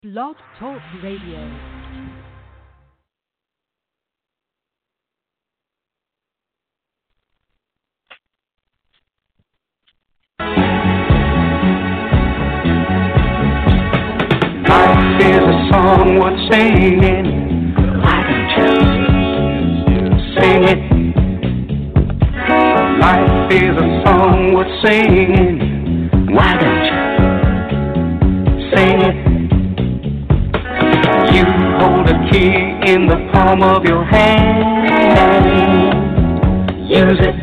Blog Talk Radio. Life is a song worth singing. Why don't you sing it? Life is a song worth singing. Why don't you sing it? You hold a key in the palm of your hand. Use it.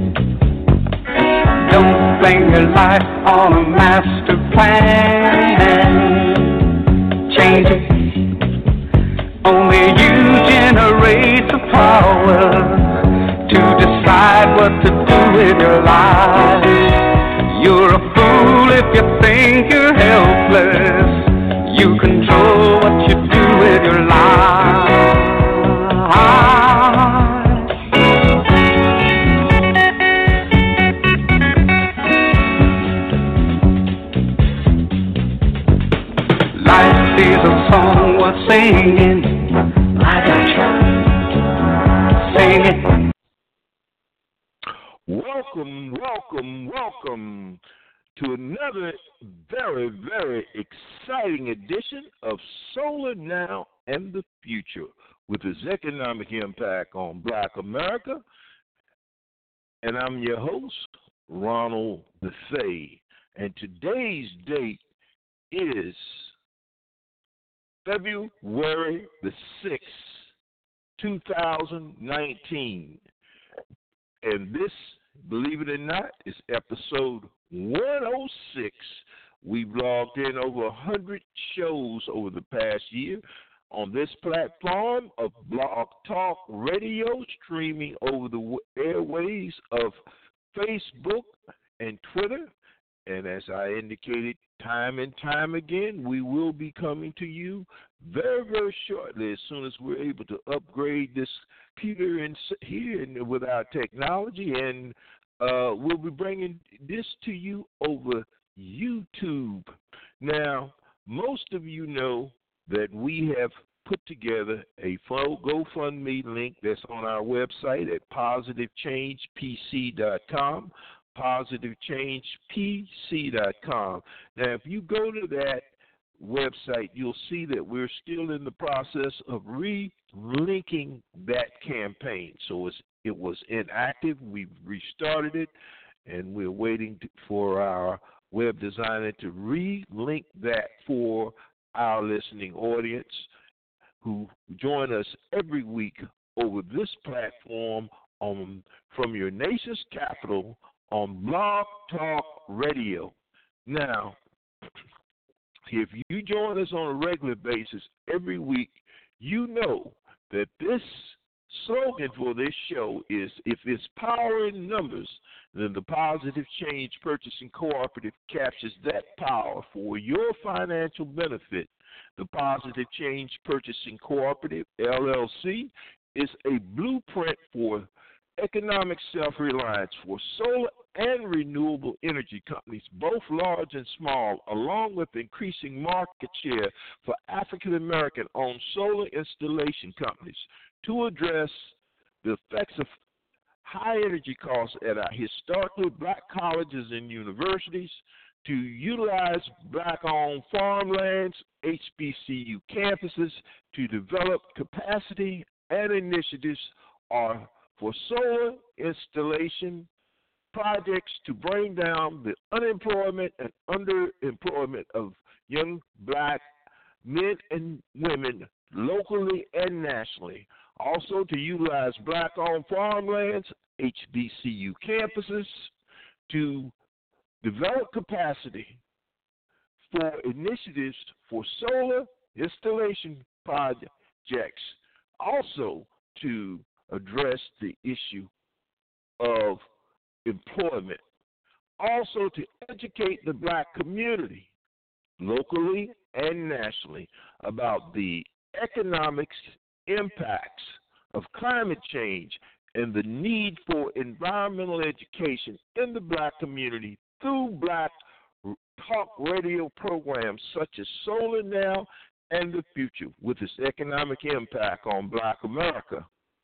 Don't blame your life on a master plan. Change it. Only you generate the power to decide what to do with your life. You're a fool if you think you're helpless. You control what you do with your life. Life is a song worth singing. Why don't you sing it? Welcome to another very exciting edition of Solar Now and the Future with its economic impact on Black America. And I'm your host, Ronald Bethea. And today's date is February the 6th, 2019. And this, believe it or not, is episode 106. We've logged in over 100 shows over the past year on this platform of Blog Talk Radio, streaming over the airways of Facebook and Twitter. And as I indicated time and time again, we will be coming to you very shortly as soon as we're able to upgrade this computer here with our technology. And we'll be bringing this to you over YouTube. Now, most of you know that we have put together a GoFundMe link that's on our website at positivechangepc.com, positivechangepc.com. Now, if you go to that website, you'll see that we're still in the process of relinking that campaign. So it was inactive. We've restarted it, and we're waiting for our web designer to relink that for our listening audience who join us every week over this platform from your nation's capital on Blog Talk Radio. Now, if you join us on a regular basis every week, you know that this slogan for this show is, if it's power in numbers, then the Positive Change Purchasing Cooperative captures that power for your financial benefit. The Positive Change Purchasing Cooperative, LLC, is a blueprint for economic self-reliance for solar and renewable energy companies, both large and small, along with increasing market share for African-American-owned solar installation companies to address the effects of high energy costs at our historically black colleges and universities, to utilize black-owned farmlands, HBCU campuses, to develop capacity and initiatives are for solar installation projects to bring down the unemployment and underemployment of young black men and women locally and nationally. Also to utilize black-owned farmlands, HBCU campuses, to develop capacity for initiatives for solar installation projects. Also to address the issue of employment. Also to educate the black community, locally and nationally, about the economic impacts of climate change and the need for environmental education in the black community through black talk radio programs such as Solar Now and the future with its economic impact on Black America.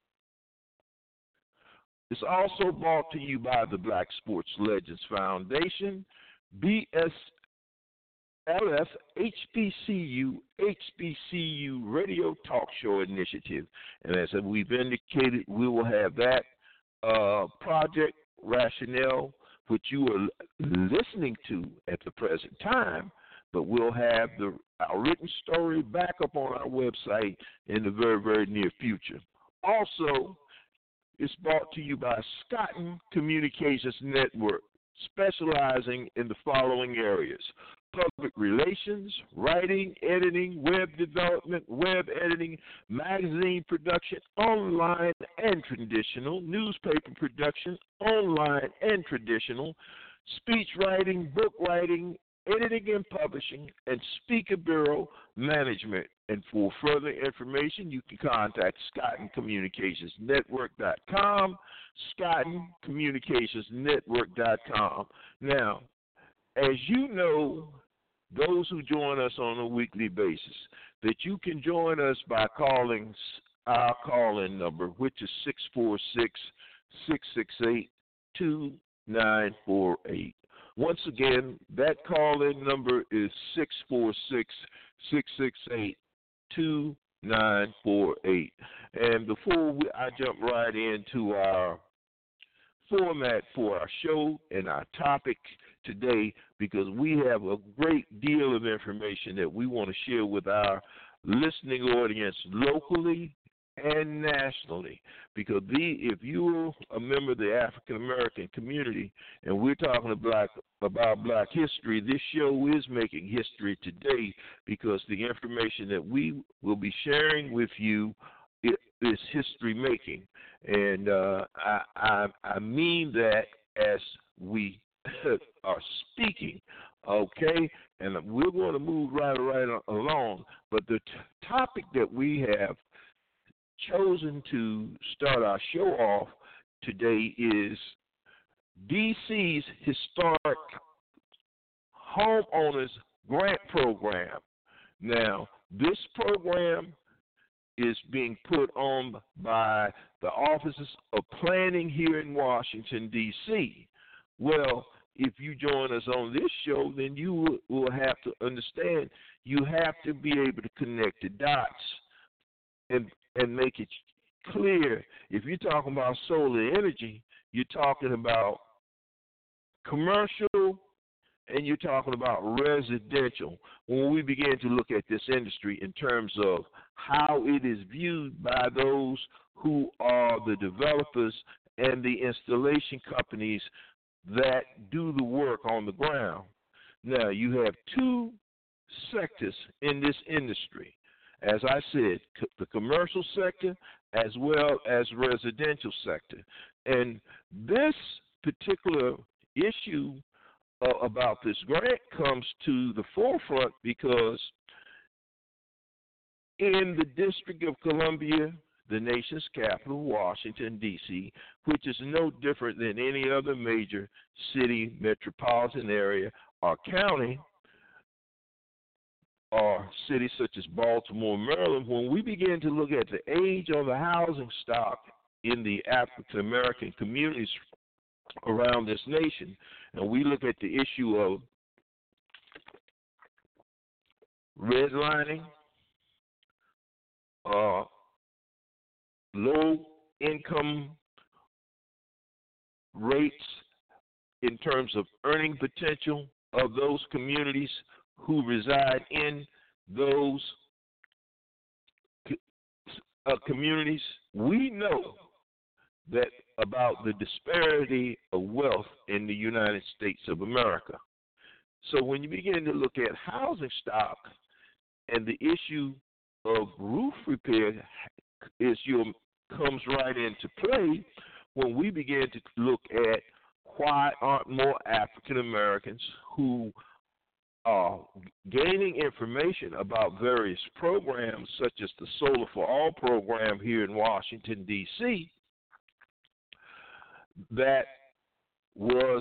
It's also brought to you by the Black Sports Legends Foundation, BSLF, HBCU Radio Talk Show Initiative. And as we've indicated, we will have that project rationale, which you are listening to at the present time, but we'll have our written story back up on our website in the very, very near future. Also, it's brought to you by Scotton Communications Network, specializing in the following areas: public relations, writing, editing, web development, web editing, magazine production, online and traditional, newspaper production, online and traditional, speech writing, book writing, editing and publishing, and speaker bureau management. And for further information, you can contact ScottonCommunicationsNetwork.com, ScottonCommunicationsNetwork.com. Now, as you know, those who join us on a weekly basis, that you can join us by calling our call-in number, which is 646-668-2948. Once again, that call-in number is 646-668-2948. And before I jump right into our format for our show and our topic today, because we have a great deal of information that we want to share with our listening audience locally and nationally, because if you're a member of the African American community and we're talking about Black history, this show is making history today, because the information that we will be sharing with you is history making. And I mean that as we are speaking, okay? And we're going to move right along. But the topic that we have chosen to start our show off today is DC's historic homeowners grant program. Now, this program is being put on by the offices of planning here in Washington, D.C. Well, if you join us on this show, then you will have to understand you have to be able to connect the dots and make it clear. If you're talking about solar energy, you're talking about commercial and you're talking about residential. When we begin to look at this industry in terms of how it is viewed by those who are the developers and the installation companies that do the work on the ground. Now, you have two sectors in this industry. As I said, the commercial sector as well as residential sector. And this particular issue about this grant comes to the forefront because in the District of Columbia, the nation's capital, Washington, D.C., which is no different than any other major city, metropolitan area, or county, or cities such as Baltimore, Maryland, when we begin to look at the age of the housing stock in the African American communities around this nation, and we look at the issue of redlining, low income rates in terms of earning potential of those communities who reside in those communities, we know that about the disparity of wealth in the United States of America. So when you begin to look at housing stock and the issue of roof repair comes right into play when we begin to look at why aren't more African Americans who are gaining information about various programs such as the Solar for All program here in Washington, D.C., that was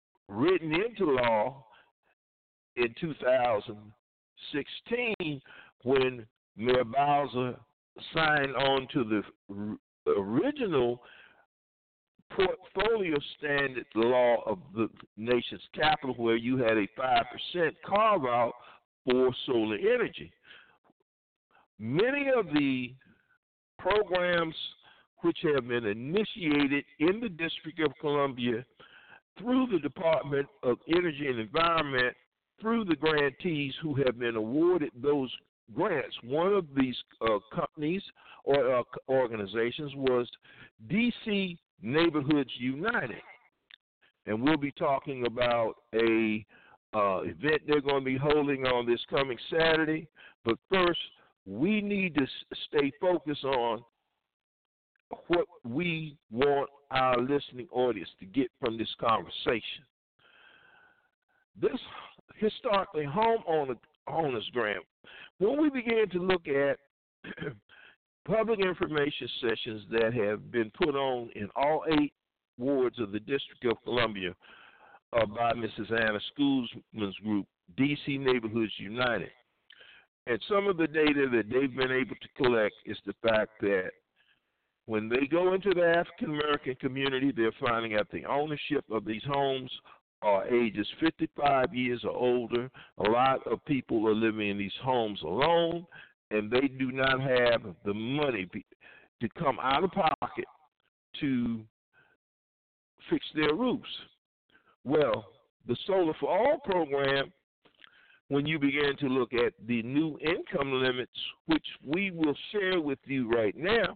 written into law in 2016 when Mayor Bowser signed on to the original portfolio standard law of the nation's capital, where you had a 5% carve out for solar energy. Many of the programs which have been initiated in the District of Columbia through the Department of Energy and Environment, through the grantees who have been awarded those grants. One of these companies or organizations was DC Neighborhoods United, and we'll be talking about a event they're going to be holding on this coming Saturday. But first, we need to stay focused on what we want our listening audience to get from this conversation. This historically homeowners grant, when we began to look at public information sessions that have been put on in all 8 wards of the District of Columbia by Mrs. Anna Schulman's group, DC Neighborhoods United. And some of the data that they've been able to collect is the fact that when they go into the African American community, they're finding out the ownership of these homes are ages 55 years or older. A lot of people are living in these homes alone, and they do not have the money to come out of pocket to fix their roofs. Well, the Solar for All program, when you begin to look at the new income limits, which we will share with you right now,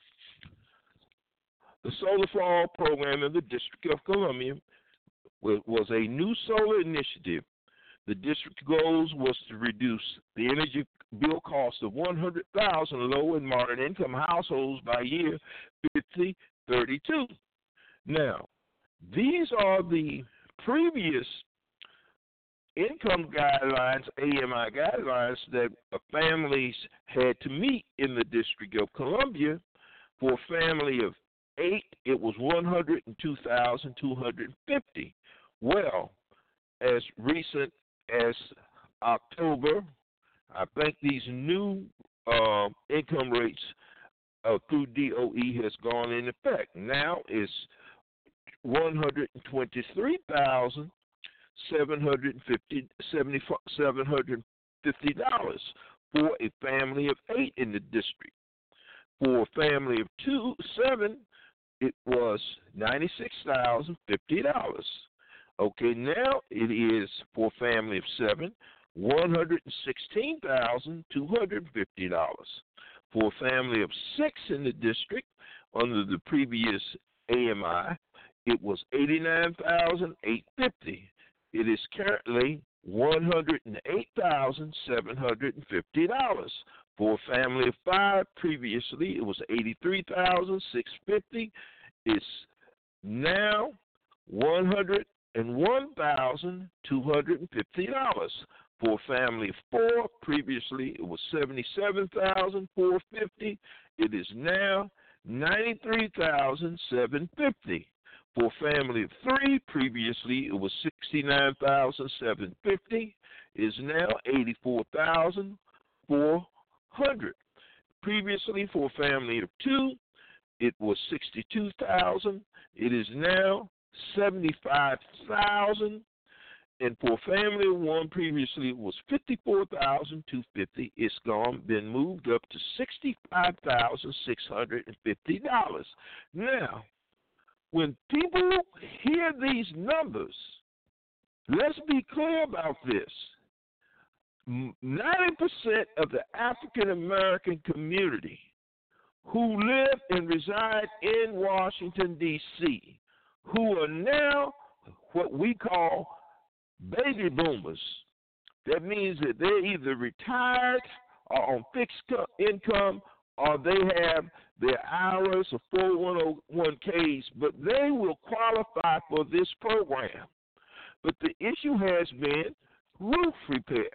the Solar for All program in the District of Columbia was a new solar initiative. The district goals was to reduce the energy bill cost of 100,000 low and moderate income households by year 2032. Now, these are the previous income guidelines, AMI guidelines, that families had to meet in the District of Columbia. For a family of 8, it was 102,250. Well, as recent as October, I think these new income rates through DOE has gone in effect. Now it's $123,750 for a family of 8 in the district. For a family of 7, it was $96,050. Okay, now it is for a family of 7, $116,250. For a family of 6 in the district, under the previous AMI, it was $89,850. It is currently $108,750. For a family of 5, previously it was $83,650. It's now $101,250. For a family of 4, previously it was $77,450. It is now $93,750. For a family of 3, previously it was $69,750. It is now $84,400. Previously, for a family of 2, it was $62,000. It is now $75,000. And for a family of 1, previously it was $54,250. It's been moved up to $65,650. Now, when people hear these numbers, let's be clear about this. 90% of the African American community who live and reside in Washington, D.C., who are now what we call baby boomers. That means that they're either retired or on fixed income, or they have their hours of 401ks, but they will qualify for this program. But the issue has been roof repair.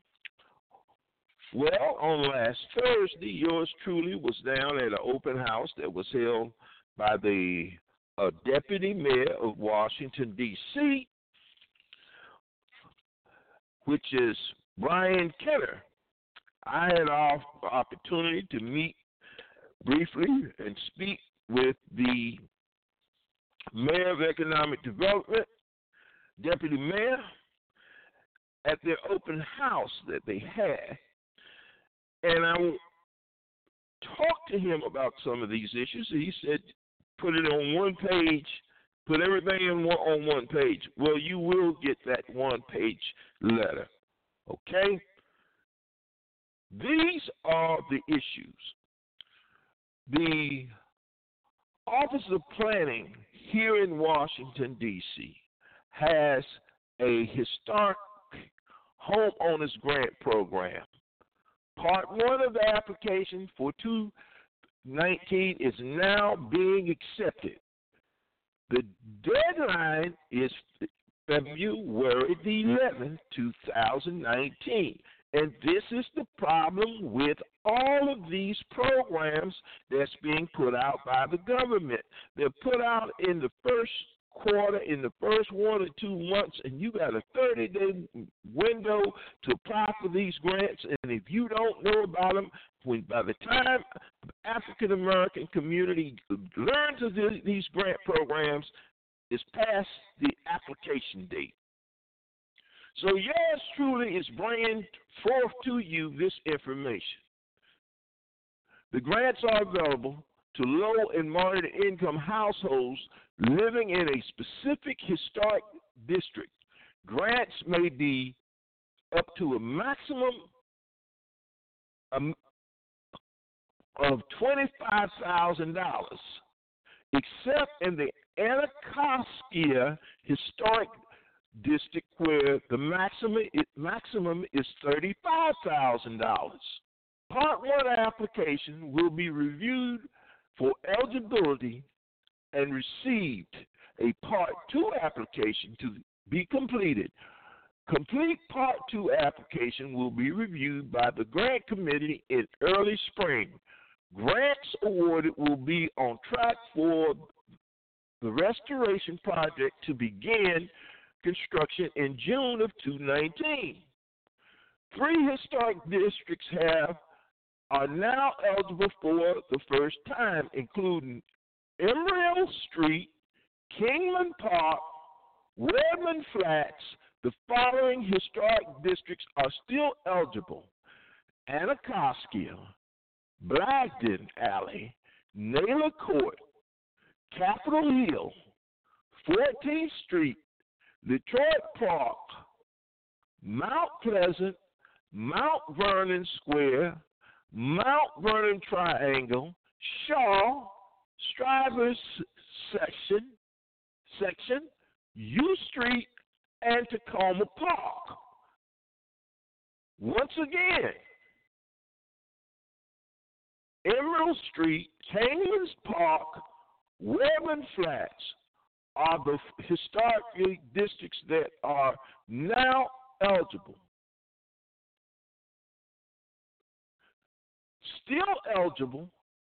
Well, on last Thursday, yours truly was down at an open house that was held by the deputy mayor of Washington, D.C., which is Brian Kenner. I had an opportunity to meet briefly and speak with the Mayor of Economic Development, Deputy Mayor, at their open house that they had. And I talked to him about some of these issues. He said, put it on one page, put everything on one page. Well, you will get that one-page letter, okay? These are the issues. The Office of Planning here in Washington, D.C. has a historic homeowners grant program. Part 1 of the application for 2019 is now being accepted. The deadline is February the 11th, 2019. And this is the problem with all of these programs that's being put out by the government. They're put out in the first quarter, in the first 1 or 2 months, and you got a 30-day window to apply for these grants. And if you don't know about them, by the time the African-American community learns of these grant programs, it's past the application date. So yours truly is bringing forth to you this information. The grants are available to low and moderate income households living in a specific historic district. Grants may be up to a maximum of $25,000, except in the Anacostia Historic District, where the maximum is $35,000. Part 1 application will be reviewed for eligibility and received. A Part 2 application to be completed. Complete Part 2 application will be reviewed by the grant committee in early spring. Grants awarded will be on track for the restoration project to begin construction in June of 2019. 3 historic districts are now eligible for the first time, including Emerald Street, Kingman Park, Redmond Flats. The following historic districts are still eligible: Anacostia, Blagden Alley, Naylor Court, Capitol Hill, 14th Street, Detroit Park, Mount Pleasant, Mount Vernon Square, Mount Vernon Triangle, Shaw, Strivers section, U Street, and Tacoma Park. Once again, Emerald Street, Kingman's Park, Redmond Flats are the historic districts that are now eligible. Still eligible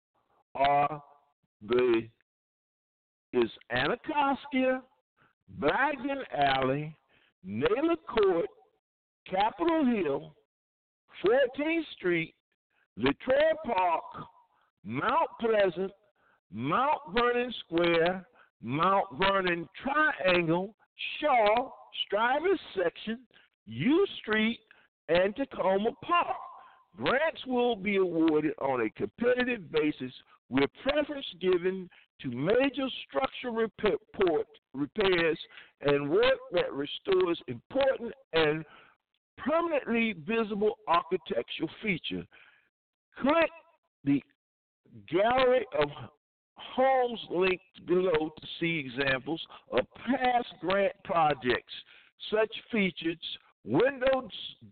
is Anacostia, Blagden Alley, Naylor Court, Capitol Hill, 14th Street, Detroit Park, Mount Pleasant, Mount Vernon Square, Mount Vernon Triangle, Shaw, Strivers section, U Street, and Tacoma Park. Grants will be awarded on a competitive basis with preference given to major structural repairs and work that restores important and permanently visible architectural features. Click the gallery of homes linked below to see examples of past grant projects. Such features: windows,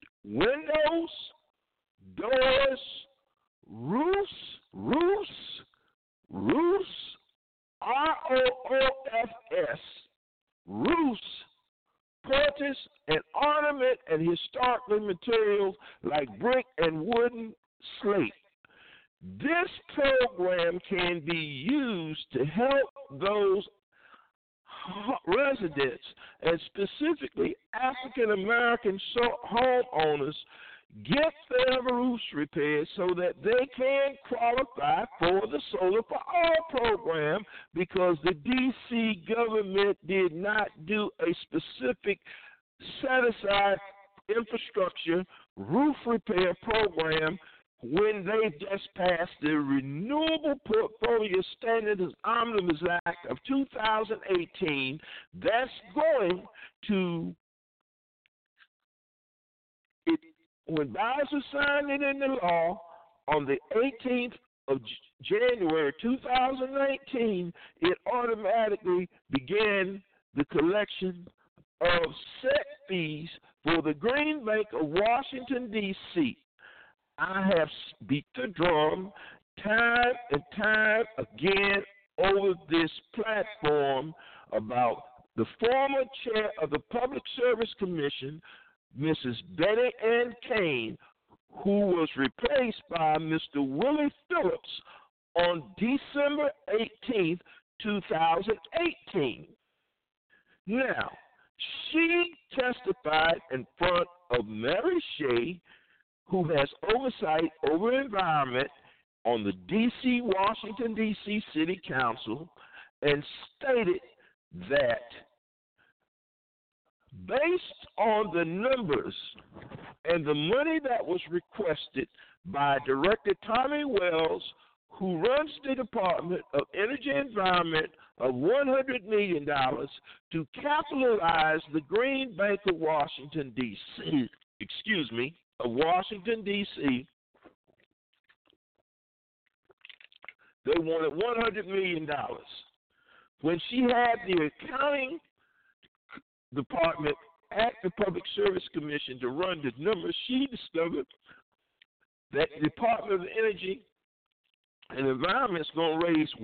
doors, roofs, ROOFs, roofs, porches, and ornament and historical materials like brick and wooden slate. This program can be used to help those residents, and specifically African American homeowners, get their roofs repaired so that they can qualify for the Solar for All program, because the D.C. government did not do a specific set-aside infrastructure roof repair program when they just passed the Renewable Portfolio Standards Omnibus Act of 2018. That's going to, when Bowser signed it into law on the 18th of January 2019, it automatically began the collection of set fees for the Green Bank of Washington, D.C. I have beat the drum time and time again over this platform about the former chair of the Public Service Commission, Mrs. Betty Ann Kane, who was replaced by Mr. Willie Phillips on December 18th, 2018. Now, she testified in front of Mary Shea, who has oversight over environment on the D.C., Washington, D.C. City Council, and stated that based on the numbers and the money that was requested by Director Tommy Wells, who runs the Department of Energy and Environment, of $100 million to capitalize the Green Bank of Washington, D.C., of Washington, D.C., they wanted $100 million. When she had the accounting department at the Public Service Commission to run the numbers, she discovered that the Department of Energy and Environment is going to raise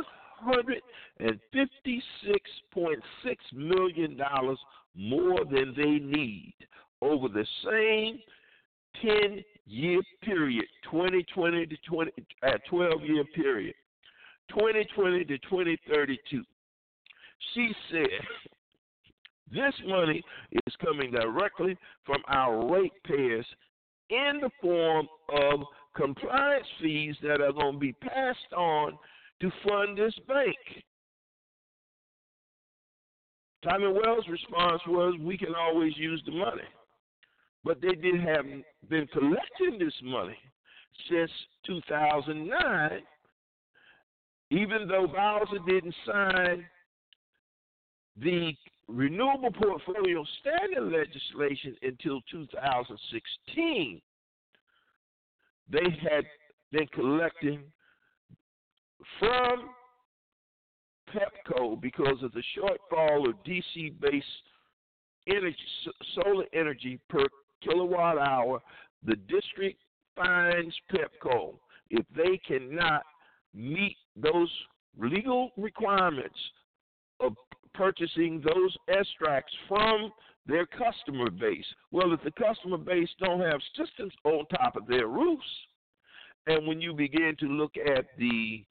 $156.6 million more than they need over the same 10-year period, 2020 to 12-year period, 2020 to 2032. She said this money is coming directly from our ratepayers in the form of compliance fees that are going to be passed on to fund this bank. Tommy Wells' response was, we can always use the money. But they didn't have been collecting this money since 2009, even though Bowser didn't sign the Renewable Portfolio Standard legislation until 2016. They had been collecting from PEPCO because of the shortfall of DC-based energy, solar energy per kilowatt hour. The district fines PEPCO if they cannot meet those legal requirements of purchasing those extracts from their customer base. Well, if the customer base don't have systems on top of their roofs, and when you begin to look at the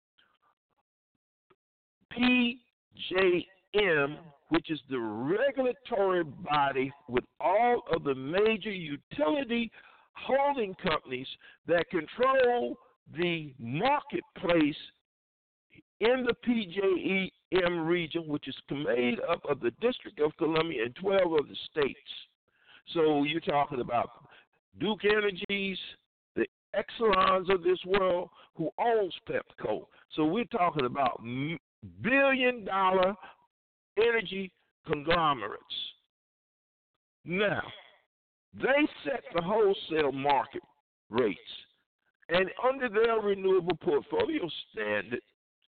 PJM, which is the regulatory body with all of the major utility holding companies that control the marketplace in the PJM region, which is made up of the District of Columbia and 12 of the states. So you're talking about Duke Energies, the Exelons of this world, who owns PEPCO. So we're talking about billion-dollar energy conglomerates. Now, they set the wholesale market rates, and under their renewable portfolio standard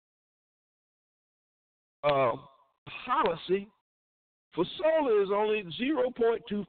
policy for solar is only 0.2%.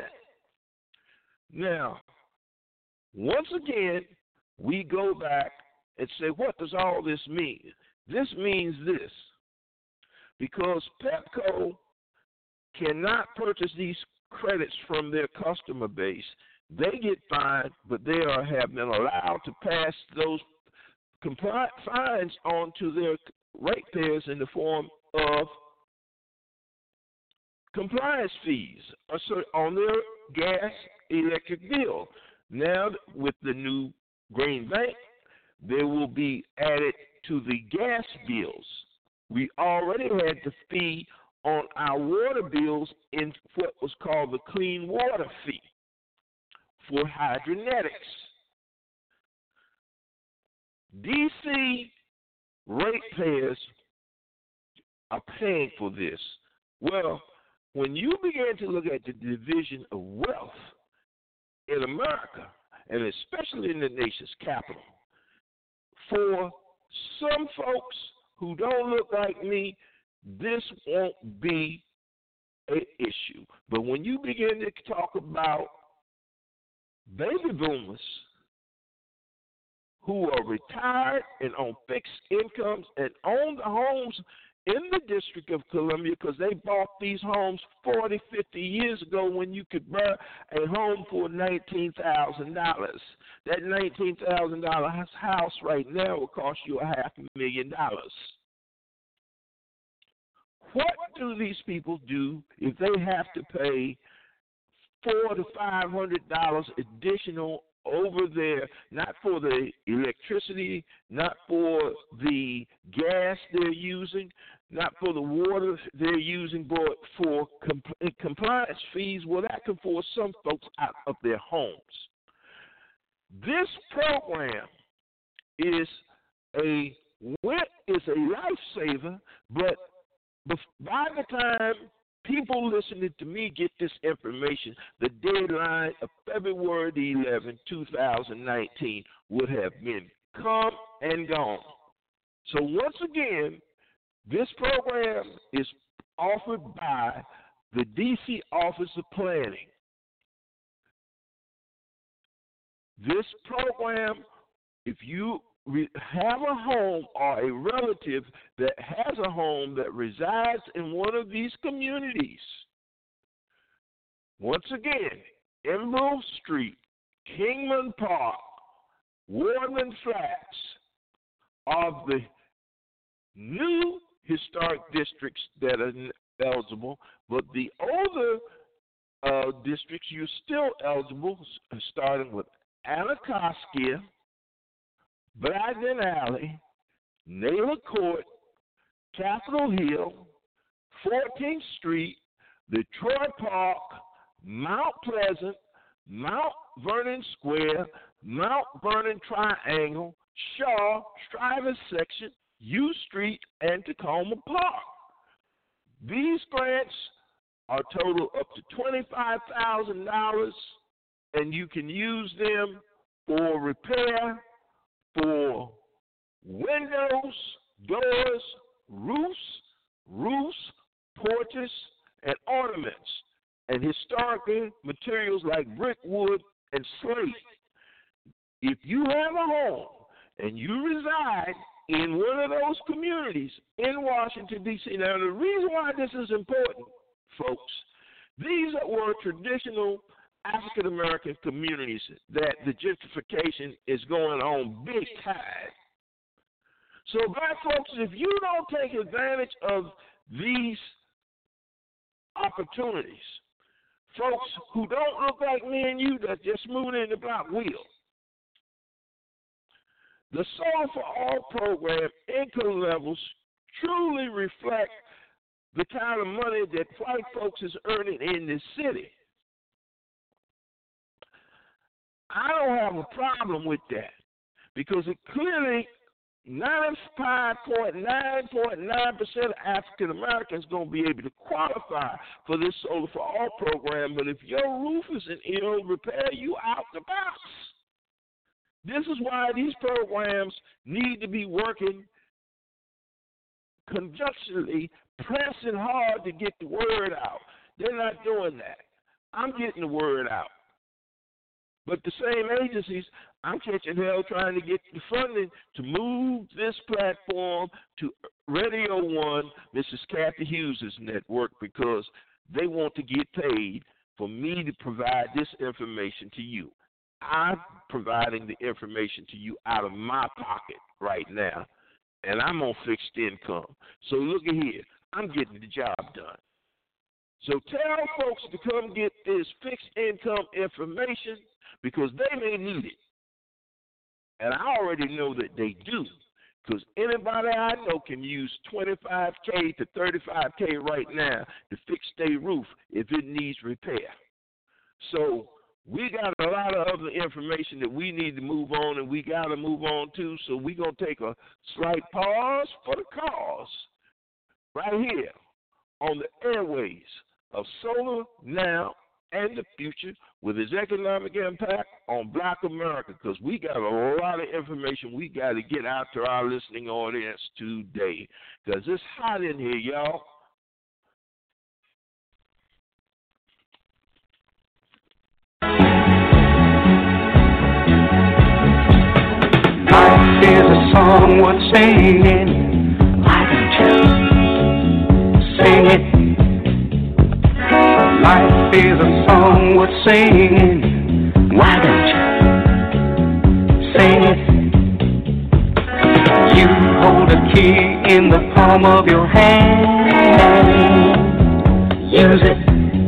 Now, once again, we go back and say, what does all this mean? This means this. Because PEPCO cannot purchase these credits from their customer base, they get fined, but they have been allowed to pass those fines on to their ratepayers in the form of compliance fees on their gas electric bill. Now, with the new Green Bank, they will be added to the gas bills. We already had the fee on our water bills in what was called the clean water fee for hydronetics. DC ratepayers are paying for this. Well, when you begin to look at the division of wealth in America, and especially in the nation's capital, for some folks who don't look like me, this won't be an issue. But when you begin to talk about baby boomers who are retired and on fixed incomes and own the homes in the District of Columbia because they bought these homes 40, 50 years ago when you could buy a home for $19,000. That $19,000 house right now will cost you $500,000. What do these people do if they have to pay $400 to $500 additional over there, not for the electricity, not for the gas they're using, not for the water they're using, but for compliance fees? Well, that can force some folks out of their homes. This program is a lifesaver, but by the time people listening to me get this information, the deadline of February the 11th, 2019 would have been come and gone. So once again, this program is offered by the D.C. Office of Planning. This program, if you have a home or a relative that has a home that resides in one of these communities, once again, Emerald Street, Kingman Park, Wardman Flats, of the new historic districts that are eligible, but the older districts, you're still eligible, starting with Anacostia, Bragdon Alley, Naylor Court, Capitol Hill, 14th Street, Detroit Park, Mount Pleasant, Mount Vernon Square, Mount Vernon Triangle, Shaw, Stuyvesant Section, U Street, and Tacoma Park. These grants are total up to $25,000, and you can use them for repair, for windows, doors, roofs, porches, and ornaments, and historical materials like brick, wood, and slate. If you have a home and you reside in one of those communities in Washington, D.C., now the reason why this is important, folks, these were traditional African-American communities that the gentrification is going on big time. So, black folks, if you don't take advantage of these opportunities, folks who don't look like me and you that just moving in the block will. The Soul for All program income levels truly reflect the kind of money that white folks is earning in this city. I don't have a problem with that because it clearly 95.9% of African Americans going to be able to qualify for this Solar for All program. But if your roof is in ill repair, you out the box. This is why these programs need to be working conjunctionally, pressing hard to get the word out. They're not doing that. I'm getting the word out. But the same agencies, I'm catching hell trying to get the funding to move this platform to Radio One, Mrs. Kathy Hughes' network, because they want to get paid for me to provide this information to you. I'm providing the information to you out of my pocket right now, and I'm on fixed income. So look at here. I'm getting the job done. So tell folks to come get this fixed income information because they may need it. And I already know that they do, because anybody I know can use $25K to $35K right now to fix their roof if it needs repair. So we got a lot of other information that we need to move on, and we got to move on too. So we're going to take a slight pause for the cause right here on the airways of Solar Now and the Future with its economic impact on Black America, because we got a lot of information we got to get out to our listening audience today, because it's hot in here, y'all. Life is a song worth singing. Why don't you sing it? Life is a song worth singing. Why don't you sing it? You hold a key in the palm of your hand. Use it.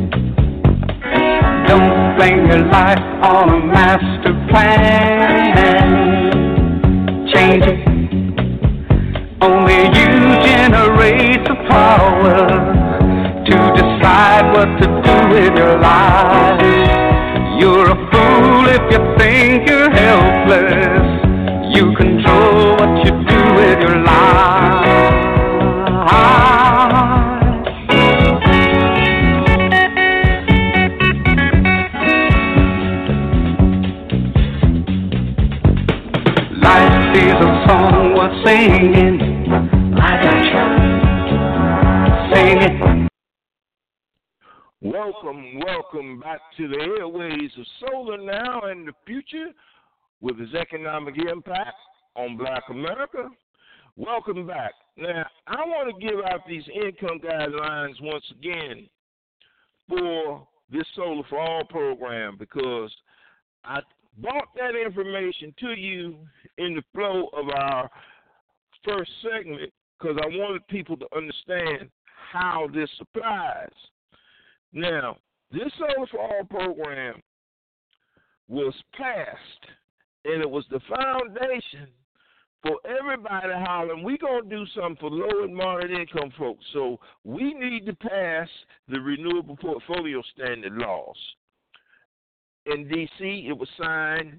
Don't blame your life on a master plan. Change it. Only you generate the power to decide what to do with your life. You're a fool if you think you're helpless. You control what you do with your life. Life is a song worth singing. Why don't you sing it? Welcome back to the airways of Solar Now and the Future with its economic impact on Black America. Welcome back. Now, I want to give out these income guidelines once again for this Solar for All program, because I brought that information to you in the flow of our first segment, because I wanted people to understand how this applies. Now, this Solar for All program was passed, and it was the foundation for everybody hollering, we're going to do something for low and moderate income folks. So we need to pass the Renewable Portfolio Standard laws. In D.C., it was signed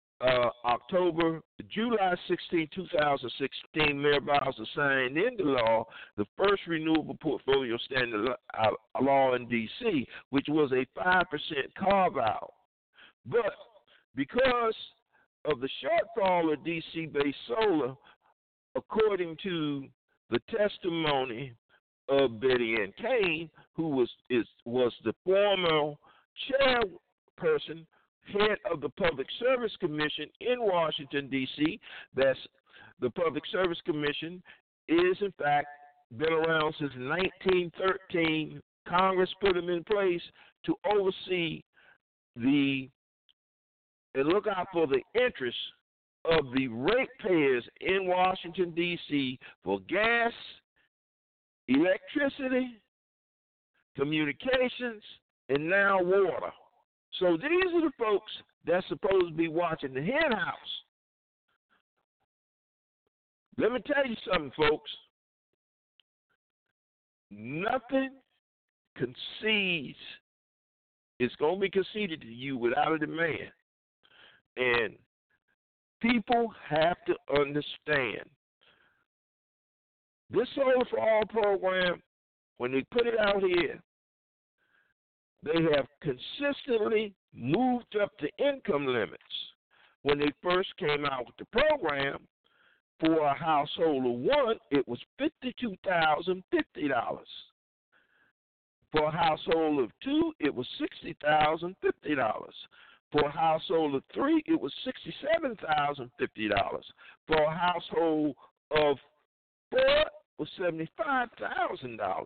July 16, 2016. Mayor Bowser signed into law the first Renewable Portfolio Standard law in D.C., which was a 5% carve-out. But because of the shortfall of D.C.-based solar, according to the testimony of Betty Ann Kane, who was the former chairperson, head of the Public Service Commission in Washington, D.C. That's the Public Service Commission is, in fact, been around since 1913. Congress put them in place to oversee and look out for the interests of the ratepayers in Washington, D.C. for gas, electricity, communications, and now water. So these are the folks that's supposed to be watching the hen house. Let me tell you something, folks. Nothing concedes. It's going to be conceded to you without a demand. And people have to understand this Solar for All program, when they put it out here, they have consistently moved up the income limits. When they first came out with the program, for a household of one, it was $52,050. For a household of two, it was $60,050. For a household of three, it was $67,050. For a household of four, it was $75,000.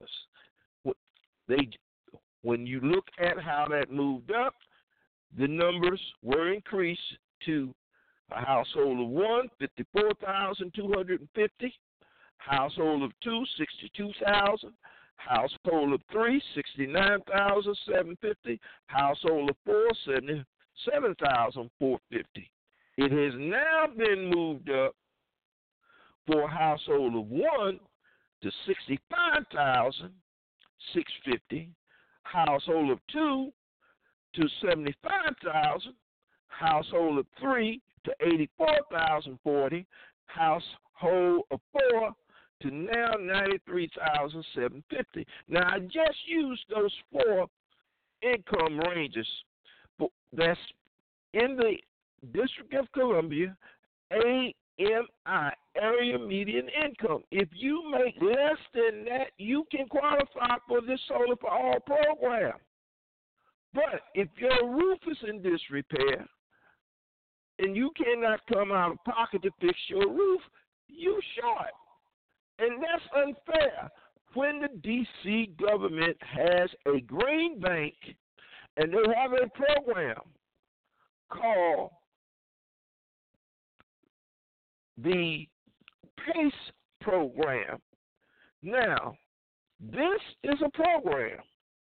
When you look at how that moved up, the numbers were increased to a household of one, $54,250. Household of two, $62,000. Household of three, $69,750. Household of four, $7,450. It has now been moved up for a household of one to $65,650, household of two to $75,000, household of three to $84,040, household of four to now $93,750. Now I just used those four income ranges, but that's in the District of Columbia, AMI, area median income. If you make less than that, you can qualify for this Solar for All program. But if your roof is in disrepair and you cannot come out of pocket to fix your roof, you short. And that's unfair when the D.C. government has a green bank and they have a program called the PACE program. Now, this is a program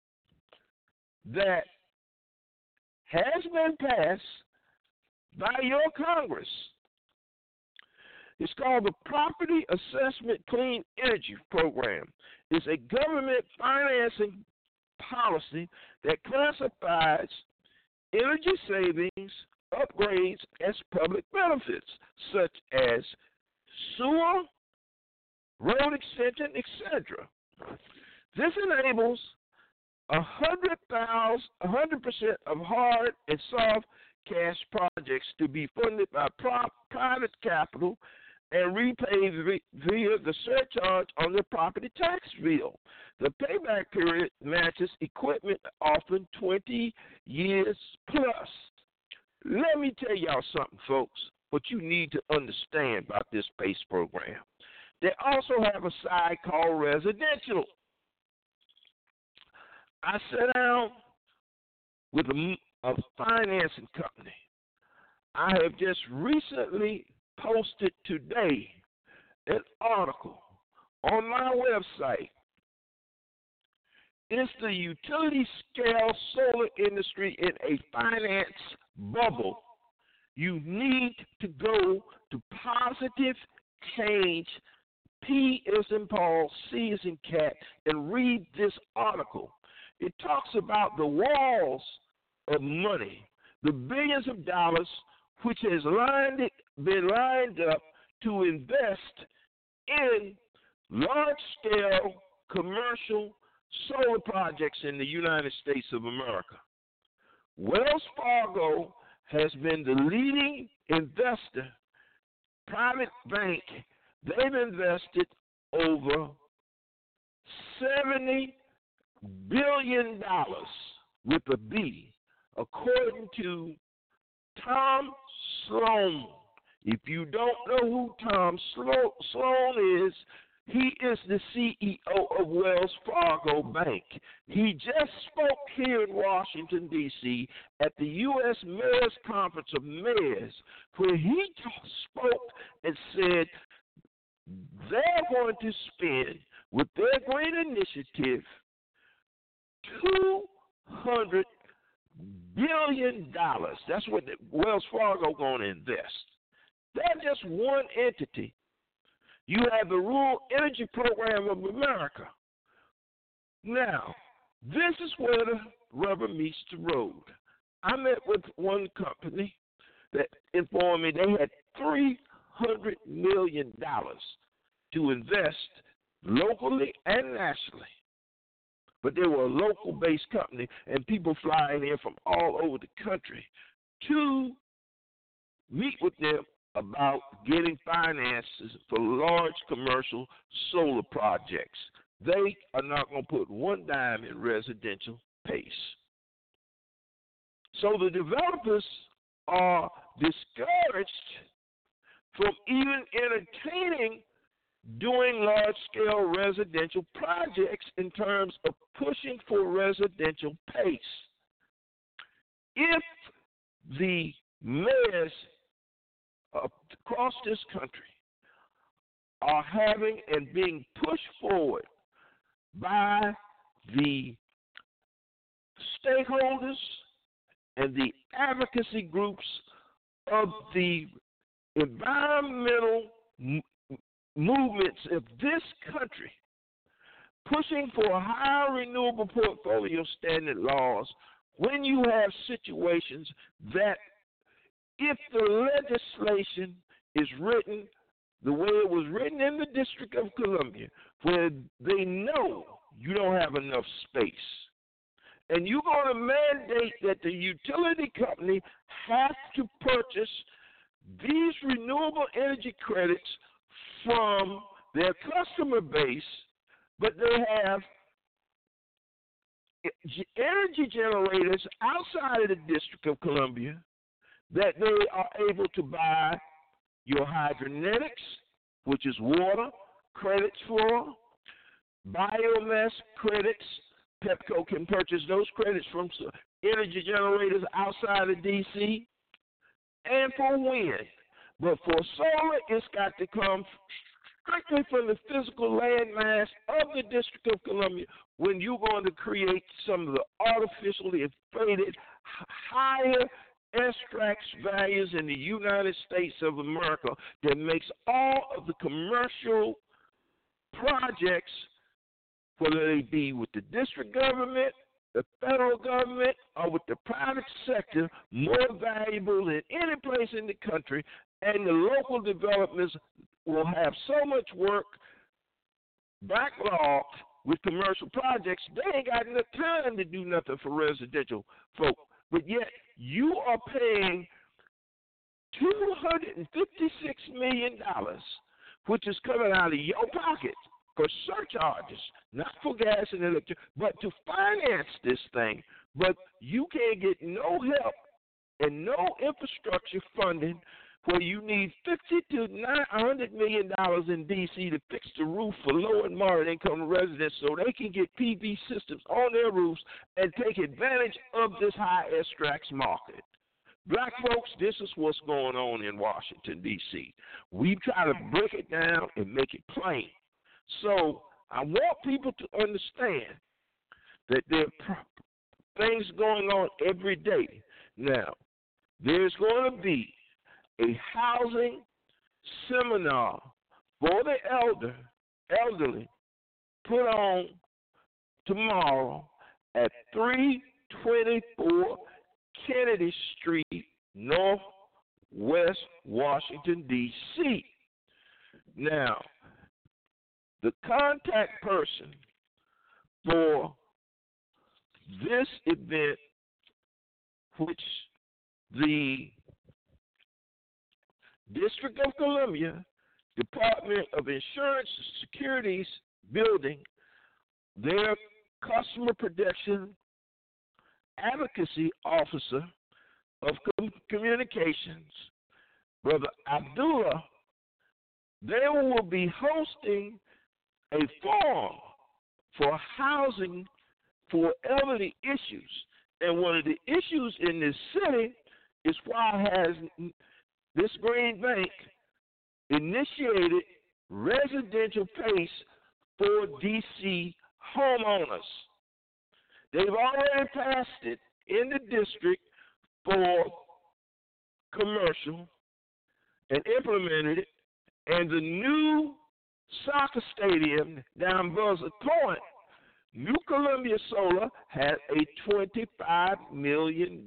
that has been passed by your Congress. It's called the Property Assessment Clean Energy Program. It's a government financing policy that classifies energy savings upgrades as public benefits, such as sewer, road extension, etc. This enables 100% of hard and soft cash projects to be funded by private capital and repaid via the surcharge on the property tax bill. The payback period matches equipment often 20 years plus. Let me tell y'all something, folks, what you need to understand about this PACE program. They also have a side called residential. I sat down with a financing company. I have just recently posted today an article on my website. It's the utility scale solar industry in a finance bubble. You need to go to Positive Change, P as in Paul, C as in cat, and read this article. It talks about the walls of money, the billions of dollars which has been lined up to invest in large-scale commercial solar projects in the United States of America. Wells Fargo has been the leading investor, private bank. They've invested over $70 billion with a B, according to Tom Sloan. If you don't know who Tom Sloan is, he is the CEO of Wells Fargo Bank. He just spoke here in Washington, D.C. at the U.S. Mayor's Conference of Mayors, where he spoke and said they're going to spend, with their green initiative, $200 billion. That's what Wells Fargo going to invest. That's just one entity. You have the Rural Energy Program of America. Now, this is where the rubber meets the road. I met with one company that informed me they had $300 million to invest locally and nationally. But they were a local-based company, and people flying in from all over the country to meet with them about getting finances for large commercial solar projects. They are not going to put one dime in residential PACE. So the developers are discouraged from even entertaining doing large-scale residential projects in terms of pushing for residential PACE. If the mayors across this country are having and being pushed forward by the stakeholders and the advocacy groups of the environmental movements of this country pushing for higher renewable portfolio standard laws when you have situations that if the legislation is written the way it was written in the District of Columbia, where they know you don't have enough space, and you're going to mandate that the utility company have to purchase these renewable energy credits from their customer base, but they have energy generators outside of the District of Columbia that they are able to buy your hydronetics, which is water, credits for, biomass credits. Pepco can purchase those credits from energy generators outside of D.C., and for wind. But for solar, it's got to come strictly from the physical landmass of the District of Columbia when you're going to create some of the artificially inflated higher extract values in the United States of America that makes all of the commercial projects, whether they be with the district government, the federal government, or with the private sector, more valuable than any place in the country, and the local developments will have so much work backlogged with commercial projects, they ain't got enough time to do nothing for residential folk. But yet, you are paying $256 million, which is coming out of your pocket for surcharges, not for gas and electric, but to finance this thing. But you can't get no help and no infrastructure funding where you need $50 to $100 million in D.C. to fix the roof for low and moderate income residents so they can get PV systems on their roofs and take advantage of this high extracts market. Black folks, this is what's going on in Washington, D.C. We try to break it down and make it plain. So I want people to understand that there are things going on every day. Now, there's going to be a housing seminar for the elderly put on tomorrow at 324 Kennedy Street, Northwest Washington, D.C. Now, the contact person for this event, which the District of Columbia Department of Insurance Securities building, their customer protection advocacy officer of communications, Brother Abdullah, they will be hosting a forum for housing for elderly issues. And one of the issues in this city is why has this Green Bank initiated residential PACE for D.C. homeowners. They've already passed it in the district for commercial and implemented it, and the new soccer stadium down Buzzard Point, New Columbia Solar had a $25 million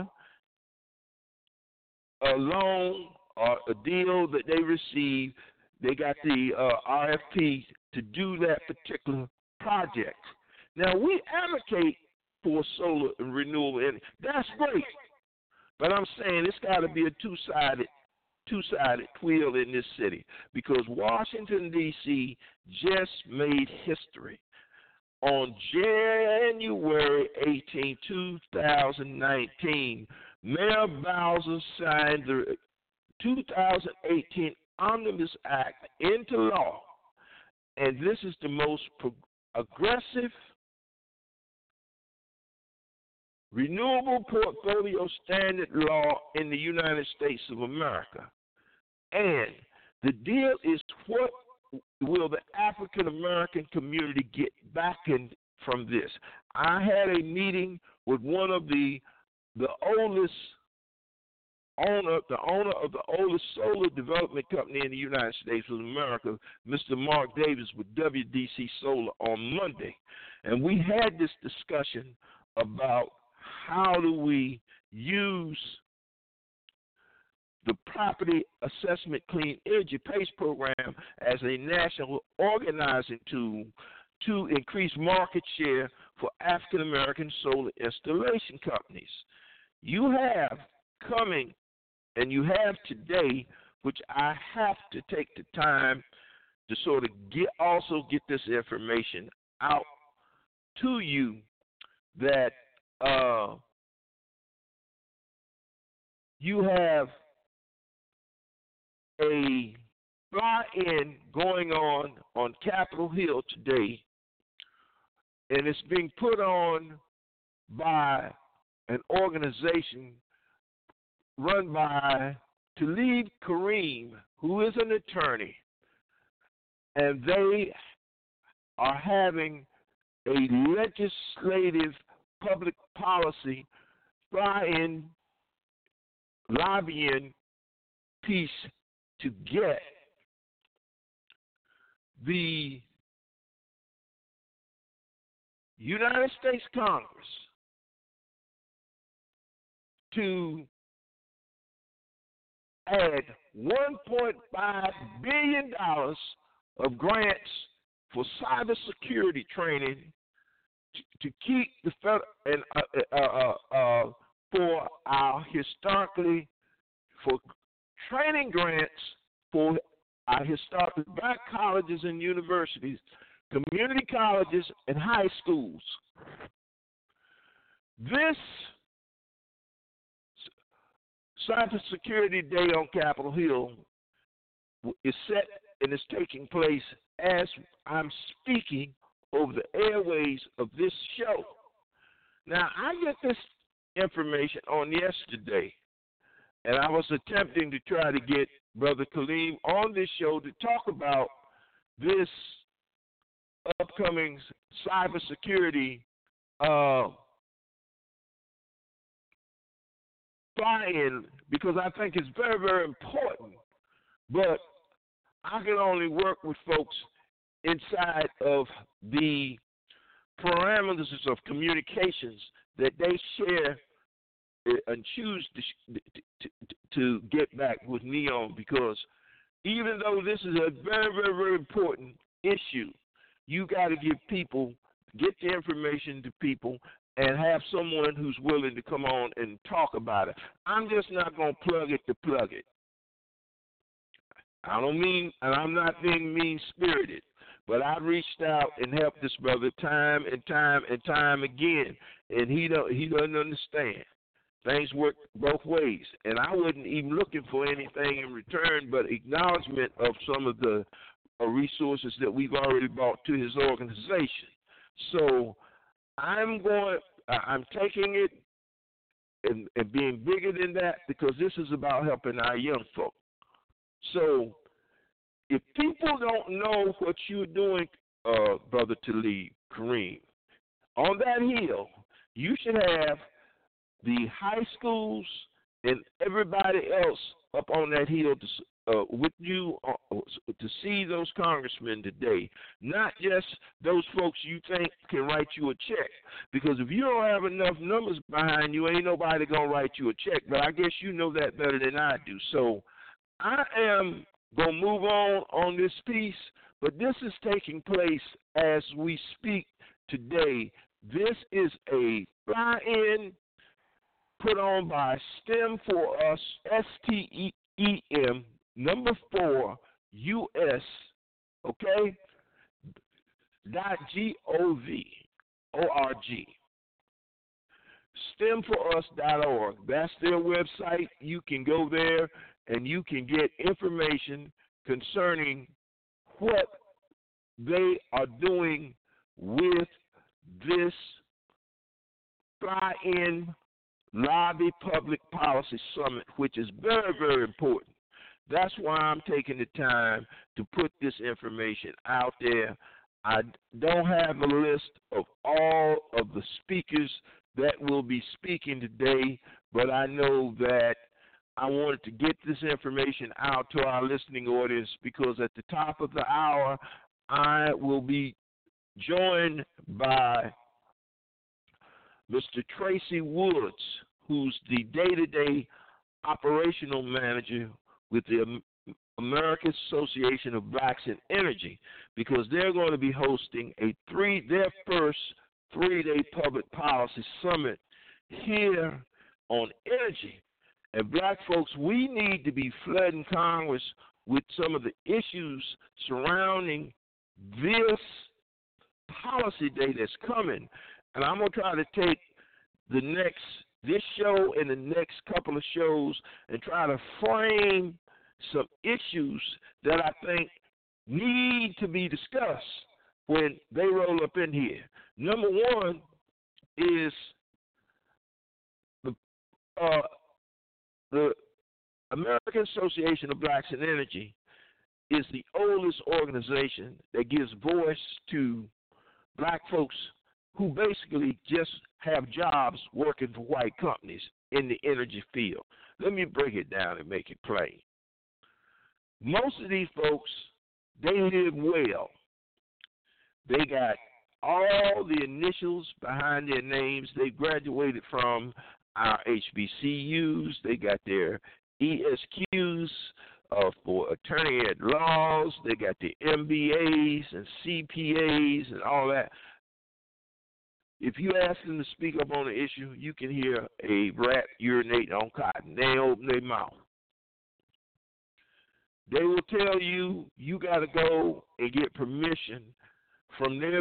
a loan or a deal that they received. They got the RFP to do that particular project. Now, we advocate for solar and renewable energy. That's great. But I'm saying it's got to be a two-sided wheel in this city, because Washington, D.C. just made history. On January 18, 2019, Mayor Bowser signed the 2018 Omnibus Act into law, and this is the most aggressive renewable portfolio standard law in the United States of America. And the deal is, what will the African American community get back in from this? I had a meeting with one of the the owner of the oldest solar development company in the United States of America, Mr. Mark Davis with WDC Solar on Monday. And we had this discussion about how do we use the Property Assessment Clean Energy PACE program as a national organizing tool to increase market share for African American solar installation companies. You have coming, and you have today, which I have to take the time to sort of get this information out to you, that you have a fly-in going on Capitol Hill today, and it's being put on by an organization run by Talib Kareem, who is an attorney, and they are having a legislative public policy fly-in lobbying piece to get the United States Congress to add $1.5 billion of grants for cybersecurity training to keep the federal and for our for training grants for our historically black colleges and universities, community colleges, and high schools. This Cybersecurity Day on Capitol Hill is set and is taking place as I'm speaking over the airways of this show. Now, I get this information on yesterday, and I was attempting to try to get Brother Kaleem on this show to talk about this upcoming cybersecurity fly-in, because I think it's very, very important. But I can only work with folks inside of the parameters of communications that they share and choose to get back with me on, because even though this is a very, very, very important issue, you got to get the information to people and have someone who's willing to come on and talk about it. I'm just not going to plug it to plug it. I don't mean, and I'm not being mean-spirited, but I reached out and helped this brother time and time and time again, and he doesn't understand. Things work both ways, and I wasn't even looking for anything in return but acknowledgement of some of the resources that we've already brought to his organization. So I'm taking it and being bigger than that, because this is about helping our young folk. So if people don't know what you're doing, Brother Talib Kareem, on that hill, you should have the high schools and everybody else up on that hill with you to see those congressmen today, not just those folks you think can write you a check. Because if you don't have enough numbers behind you, ain't nobody going to write you a check. But I guess you know that better than I do. So I am going to move on this piece, but this is taking place as we speak today. This is a fly-in put on by STEM for Us, STEM, number 4, US, okay, .gov, STEMforus.org. That's their website. You can go there and you can get information concerning what they are doing with this fly-in Lobby Public Policy Summit, which is very, very important. That's why I'm taking the time to put this information out there. I don't have a list of all of the speakers that will be speaking today, but I know that I wanted to get this information out to our listening audience because at the top of the hour, I will be joined by Mr. Tracy Woods, who's the day-to-day operational manager with the American Association of Blacks in Energy, because they're going to be hosting their first three-day public policy summit here on energy. And black folks, we need to be flooding Congress with some of the issues surrounding this policy day that's coming. And I'm going to try to take this show and the next couple of shows and try to frame some issues that I think need to be discussed when they roll up in here. Number one is the American Association of Blacks in Energy is the oldest organization that gives voice to black folks who basically just have jobs working for white companies in the energy field. Let me break it down and make it plain. Most of these folks, they live well. They got all the initials behind their names. They graduated from our HBCUs. They got their ESQs for attorney at laws. They got their MBAs and CPAs and all that. If you ask them to speak up on an issue, you can hear a rat urinate on cotton. They ain't open their mouth. They will tell you got to go and get permission from their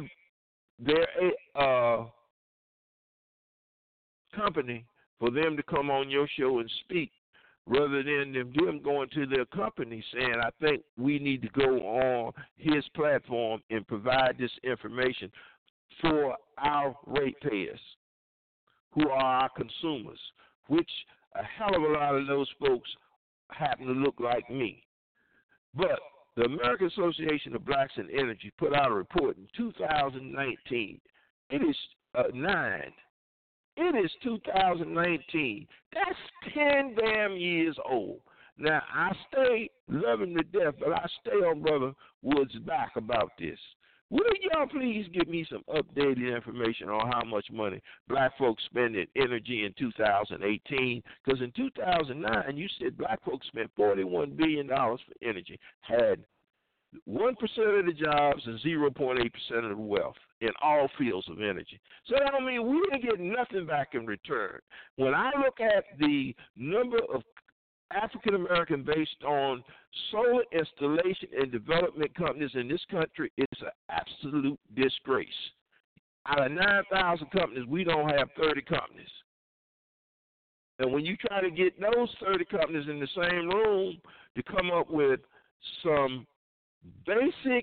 company for them to come on your show and speak, rather than them going to their company saying, I think we need to go on his platform and provide this information for our ratepayers, who are our consumers, which a hell of a lot of those folks happen to look like me. But the American Association of Blacks in Energy put out a report in 2019. It is 9. It is 2019. That's 10 damn years old. Now, I stay loving to death, but I stay on Brother Woods' back about this. Would y'all please give me some updated information on how much money black folks spend in energy in 2018? Because in 2009, you said black folks spent $41 billion for energy, had 1% of the jobs and 0.8% of the wealth in all fields of energy. So that don't mean we didn't get nothing back in return. When I look at the number of African American based on solar installation and development companies in this country, it's an absolute disgrace. Out of 9,000 companies, we don't have 30 companies. And when you try to get those 30 companies in the same room to come up with some basic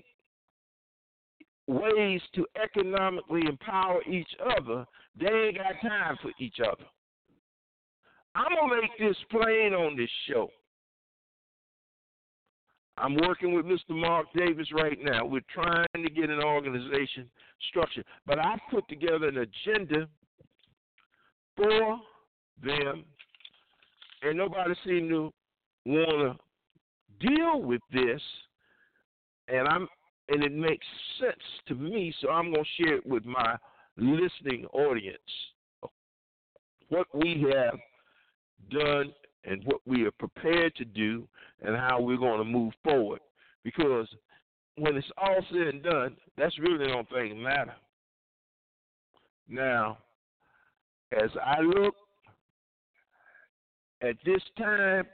ways to economically empower each other, they ain't got time for each other. I'm going to make this plain on this show. I'm working with Mr. Mark Davis right now. We're trying to get an organization structured. But I've put together an agenda for them, and nobody seemed to want to deal with this. And it makes sense to me, so I'm going to share it with my listening audience. What we have done and what we are prepared to do and how we're going to move forward. Because when it's all said and done, that's really the only thing that matters. Now, as I look at this time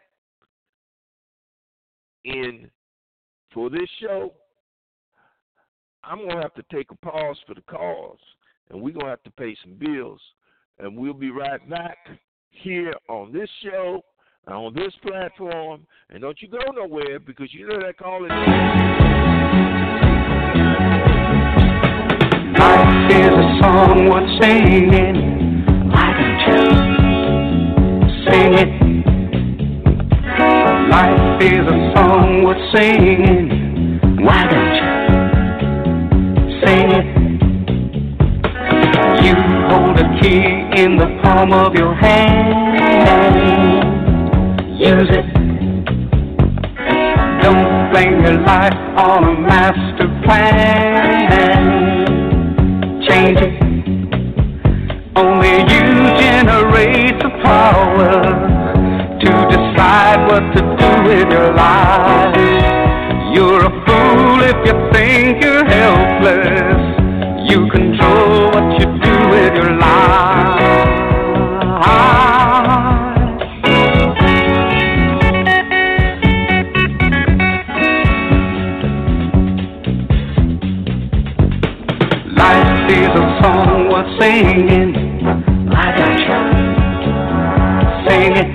for this show, I'm going to have to take a pause for the cause, and we're going to have to pay some bills. And we'll be right back here on this show, on this platform. And don't you go nowhere, because you know that call is... Life is a song worth singing. Why don't you sing it? Life is a song worth singing. Why don't you sing it? You hold a key in the palm of your hand. Use it. Don't blame your life on a master plan. Change it. Only you generate the power to decide what to do with your life. You're a fool if you think you're helpless. You control what you do with your life. Life is a song worth singing. I got you. Sing it.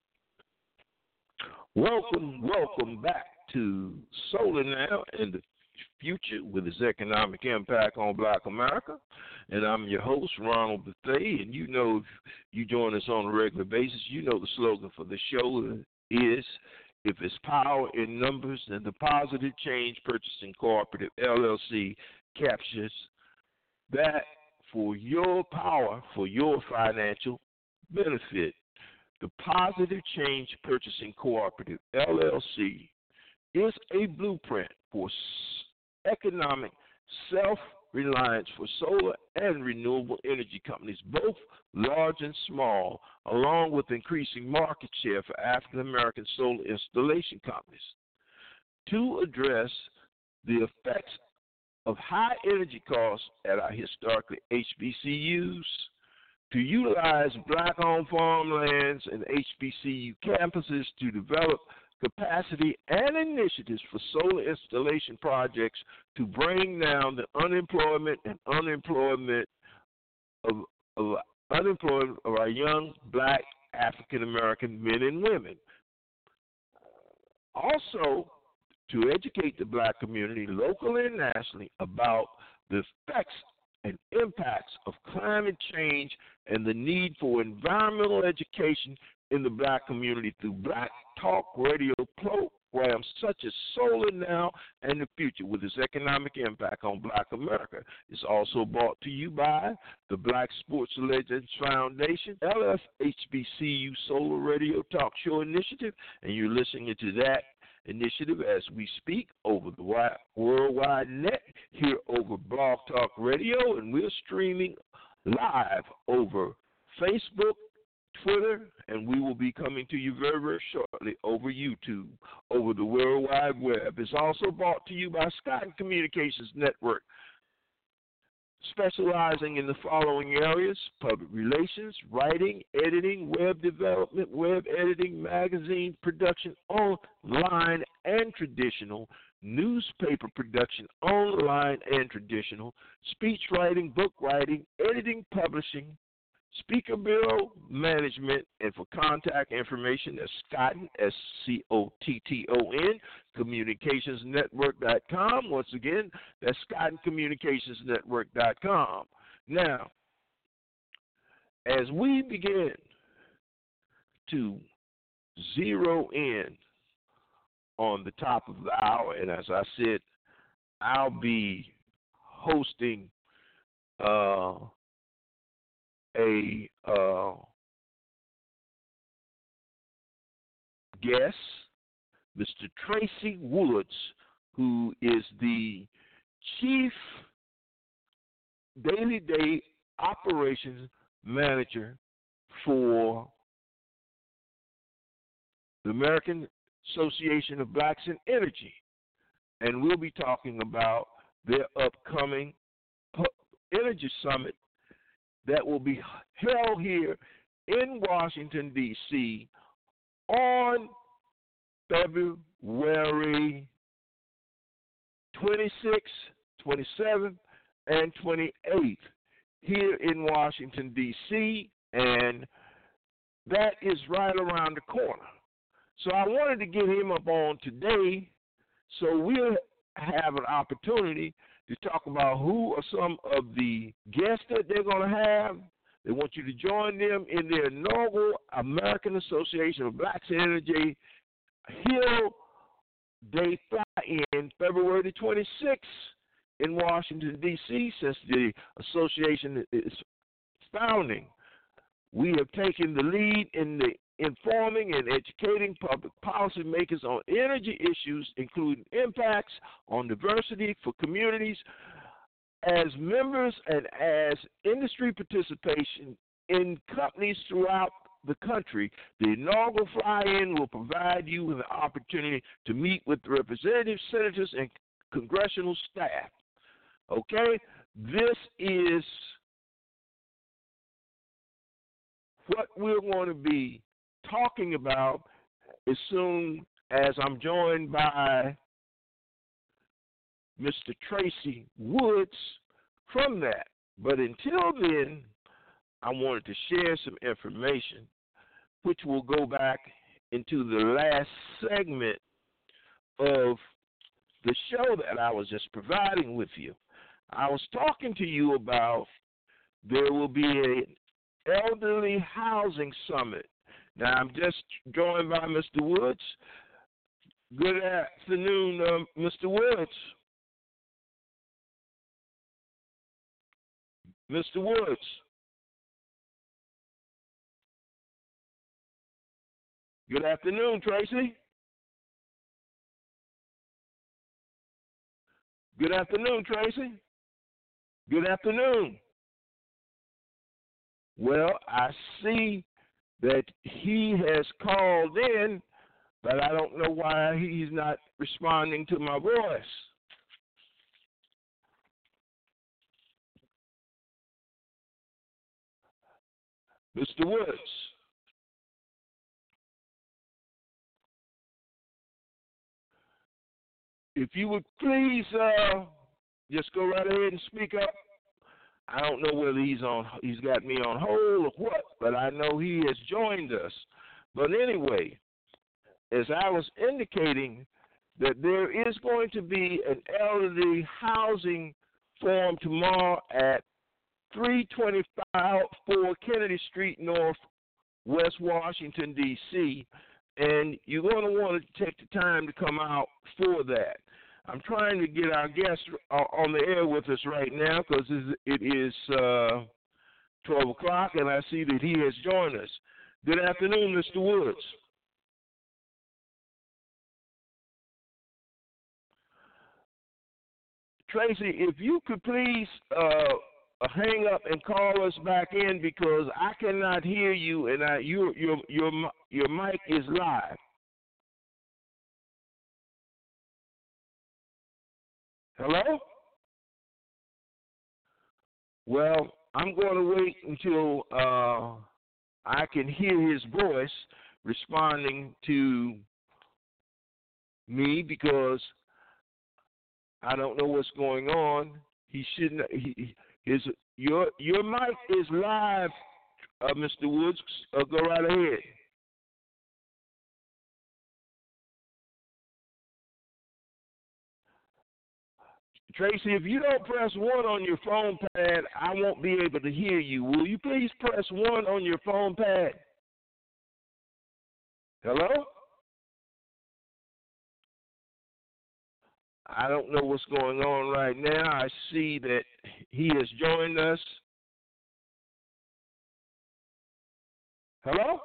Welcome back to Solar Now and the Future with its economic impact on Black America. And I'm your host, Ronald Bethea. And you know, if you join us on a regular basis, you know the slogan for the show is, if it's power in numbers, then the Positive Change Purchasing Cooperative, LLC, captures that for your power, for your financial benefit. The Positive Change Purchasing Cooperative, LLC, is a blueprint for economic self-reliance for solar and renewable energy companies, both large and small, along with increasing market share for African-American solar installation companies. To address the effects of high energy costs at our historically HBCUs, to utilize Black-owned farmlands and HBCU campuses to develop capacity and initiatives for solar installation projects to bring down the unemployment of our young Black African American men and women. Also, to educate the Black community locally and nationally about the effects and impacts of climate change and the need for environmental education in the Black community through Black Talk Radio programs such as Solar Now and the Future with its economic impact on Black America. It's also brought to you by the Black Sports Legends Foundation, LFHBCU Solar Radio Talk Show Initiative, and you're listening to that initiative as we speak over the worldwide net here over Blog Talk Radio, and we're streaming live over Facebook, Twitter, and we will be coming to you very, very shortly over YouTube, over the World Wide Web. It's also brought to you by Scott Communications Network, specializing in the following areas: public relations, writing, editing, web development, web editing, magazine production, online and traditional, newspaper production, online and traditional, speech writing, book writing, editing, publishing, speaker bureau management, and for contact information, that's Scotton, SCOTTON, communicationsnetwork.com. Once again, that's ScottonCommunicationsNetwork.com. Now, as we begin to zero in on the top of the hour, and as I said, I'll be hosting a guest, Mr. Tracy Woods, who is the Chief Day Operations Manager for the American Association of Blacks in Energy. And we'll be talking about their upcoming Energy Summit that will be held here in Washington, D.C. on February 26th, 27th, and 28th here in Washington, D.C., and that is right around the corner. So I wanted to get him up on today so we'll have an opportunity to talk about who are some of the guests that they're going to have. They want you to join them in their inaugural American Association of Blacks in Energy Hill Day Fly-In, February the 26th in Washington, D.C., since the association is founding. We have taken the lead in the informing and educating public policymakers on energy issues, including impacts on diversity for communities. As members and as industry participation in companies throughout the country, the inaugural fly-in will provide you with an opportunity to meet with representatives, senators, and congressional staff. Okay? This is what we're going to be talking about as soon as I'm joined by Mr. Tracy Woods from that. But until then, I wanted to share some information which will go back into the last segment of the show that I was just providing with you. I was talking to you about there will be an elderly housing summit. Now, I'm just joined by Mr. Woods. Good afternoon, Mr. Woods. Mr. Woods. Good afternoon, Tracy. Good afternoon, Tracy. Good afternoon. Well, I see that he has called in, but I don't know why he's not responding to my voice. Mr. Woods. If you would please just go right ahead and speak up. I don't know whether he's got me on hold or what, but I know he has joined us. But anyway, as I was indicating, that there is going to be an elderly housing forum tomorrow at 325 Kennedy Street North, West Washington, D.C., and you're going to want to take the time to come out for that. I'm trying to get our guest on the air with us right now because it is 12 o'clock, and I see that he has joined us. Good afternoon, Mr. Woods. Tracy, if you could please hang up and call us back in because I cannot hear you, and your mic is live. Hello? Well, I'm going to wait until I can hear his voice responding to me because I don't know what's going on. He shouldn't. Your mic is live, Mr. Woods. Go right ahead. Tracy, if you don't press 1 on your phone pad, I won't be able to hear you. Will you please press 1 on your phone pad? Hello? I don't know what's going on right now. I see that he has joined us. Hello?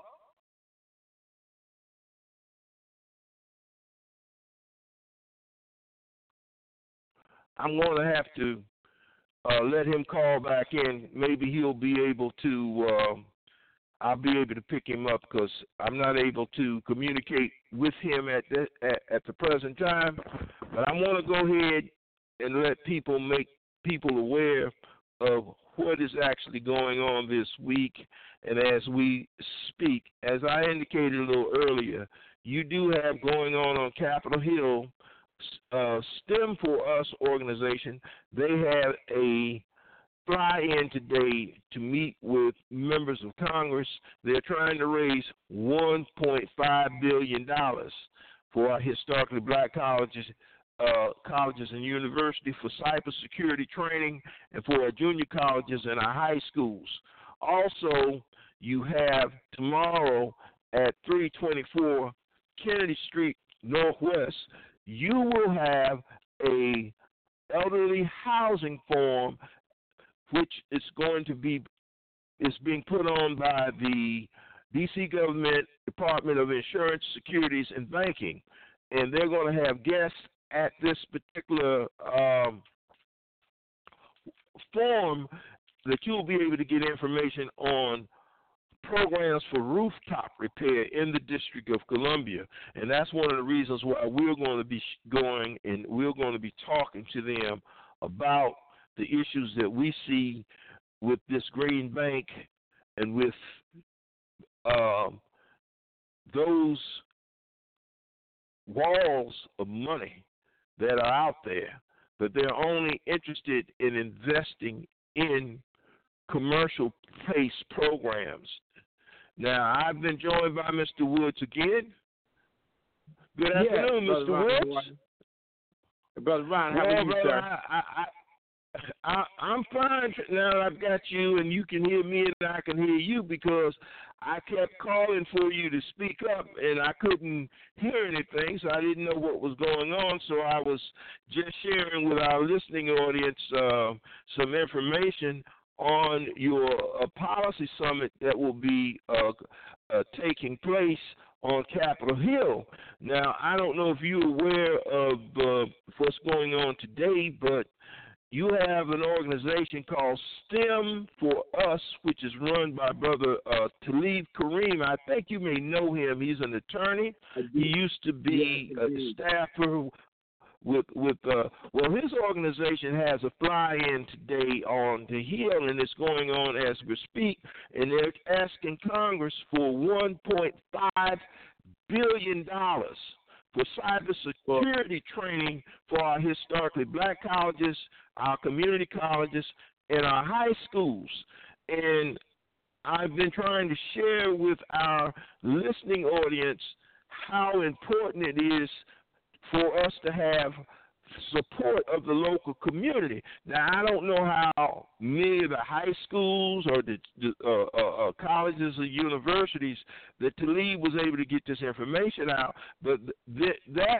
I'm going to have to let him call back in. Maybe he'll be able to, I'll be able to pick him up because I'm not able to communicate with him at the present time. But I want to go ahead and let people make people aware of what is actually going on this week. And as we speak, as I indicated a little earlier, you do have going on Capitol Hill, STEM for Us organization. They have a fly-in today to meet with members of Congress. They're trying to raise $1.5 billion for our historically black colleges and universities for cybersecurity training and for our junior colleges and our high schools. Also, you have tomorrow at 324 Kennedy Street Northwest, you will have a elderly housing forum, which is going to be is being put on by the D.C. government Department of Insurance, Securities, and Banking, and they're going to have guests at this particular forum that you'll be able to get information on programs for rooftop repair in the District of Columbia. And that's one of the reasons why we're going to be going and we're going to be talking to them about the issues that we see with this Green Bank and with those walls of money that are out there, but they're only interested in investing in commercial-based programs. Now, I've been joined by Mr. Woods again. Good afternoon, Mr. Woods. Brother Ron, how are you, sir? I'm fine now that I've got you, and you can hear me and I can hear you, because I kept calling for you to speak up, and I couldn't hear anything, so I didn't know what was going on. So I was just sharing with our listening audience some information on your policy summit that will be taking place on Capitol Hill. Now, I don't know if you're aware of what's going on today, but you have an organization called STEM for Us, which is run by Brother Talib Kareem. I think you may know him. He's an attorney. He used to be a staffer with his organization has a fly-in today on the Hill, and it's going on as we speak, and they're asking Congress for $1.5 billion for cybersecurity training for our historically black colleges, our community colleges, and our high schools. And I've been trying to share with our listening audience how important it is for us to have support of the local community. Now, I don't know how many of the high schools or the colleges or universities that Talib was able to get this information out, but that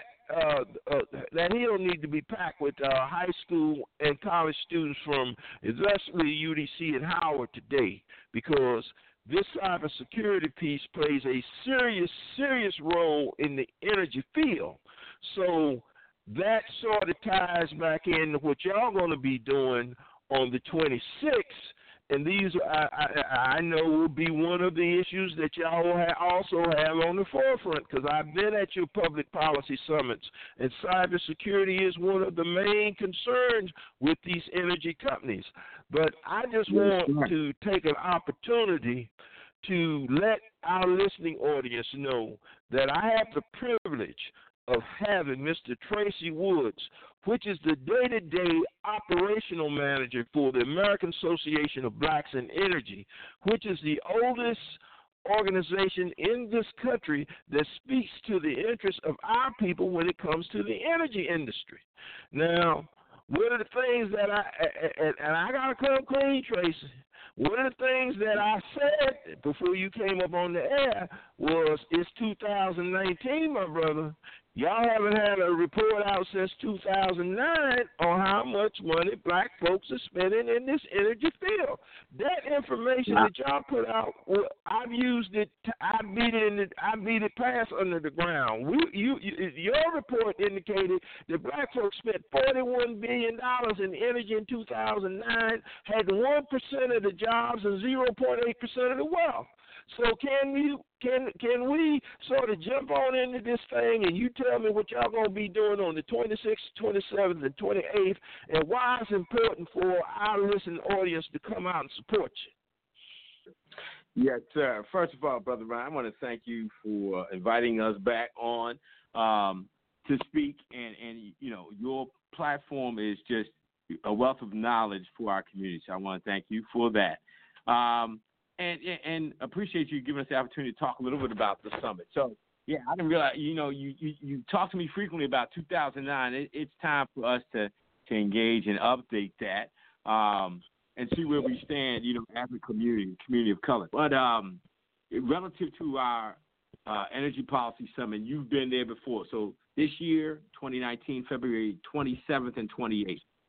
he'll need to be packed with high school and college students from especially UDC and Howard today, because this cybersecurity piece plays a serious role in the energy field. So that sort of ties back into what y'all going to be doing on the 26th, and these I know will be one of the issues that y'all will also have on the forefront, because I've been at your public policy summits, and cybersecurity is one of the main concerns with these energy companies. But I just want to take an opportunity to let our listening audience know that I have the privilege of having Mr. Tracy Woods, which is the day-to-day operational manager for the American Association of Blacks in Energy, which is the oldest organization in this country that speaks to the interests of our people when it comes to the energy industry. Now, one of the things that I got to come clean, Tracy, one of the things that I said before you came up on the air was, it's 2019, my brother. Y'all haven't had a report out since 2009 on how much money black folks are spending in this energy field. That information that y'all put out, I've used it. I beat it past under the ground. Your report indicated that black folks spent $41 billion in energy in 2009, had 1% of the jobs and 0.8% of the wealth. So can we sort of jump on into this thing, and you tell me what y'all going to be doing on the 26th, 27th, and 28th, and why it's important for our listening audience to come out and support you? Yes, sir. First of all, Brother Ryan, I want to thank you for inviting us back on to speak, and you know, your platform is just a wealth of knowledge for our community, so I want to thank you for that. And appreciate you giving us the opportunity to talk a little bit about the summit. So, yeah, I didn't realize, you talk to me frequently about 2009. It's time for us to engage and update that and see where we stand, as a community of color. But relative to our energy policy summit, you've been there before. So this year, 2019, February 27th and 28th.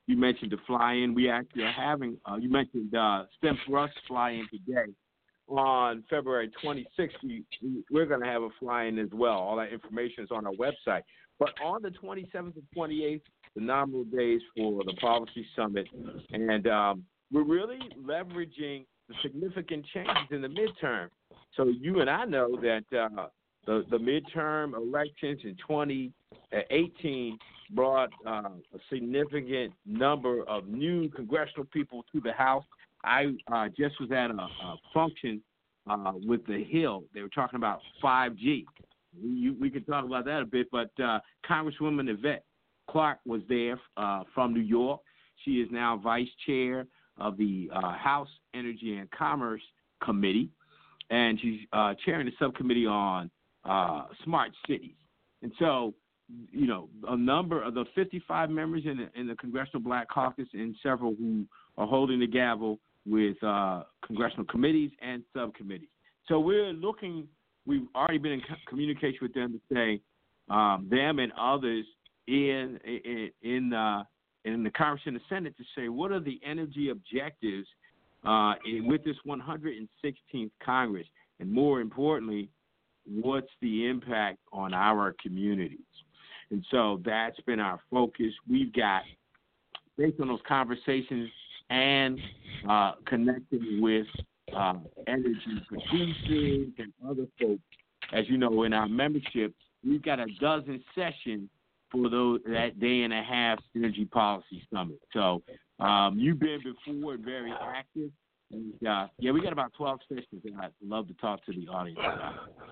You mentioned the fly-in. We actually are having, you mentioned STEM for Us fly-in today. On February 26th, we're going to have a fly-in as well. All that information is on our website. But on the 27th and 28th, the nominal days for the Policy Summit, and we're really leveraging the significant changes in the midterm. So you and I know that the midterm elections in 2018 brought a significant number of new congressional people to the House. I just was at a function with the Hill. They were talking about 5G. We could talk about that a bit, but Congresswoman Yvette Clarke was there from New York. She is now vice chair of the House Energy and Commerce Committee, and she's chairing the subcommittee on smart cities. And so, you know, a number of the 55 members in the Congressional Black Caucus and several who are holding the gavel with congressional committees and subcommittees. So we've already been in communication with them to say them and others in the Congress and the Senate to say what are the energy objectives with this 116th Congress, and more importantly, what's the impact on our communities. And so that's been our focus. We've got, based on those conversations and connecting with energy producers and other folks, as you know, in our membership, we've got a dozen sessions for that day and a half Energy Policy Summit. So you've been before very active. And, we got about 12 sessions that I'd love to talk to the audience about.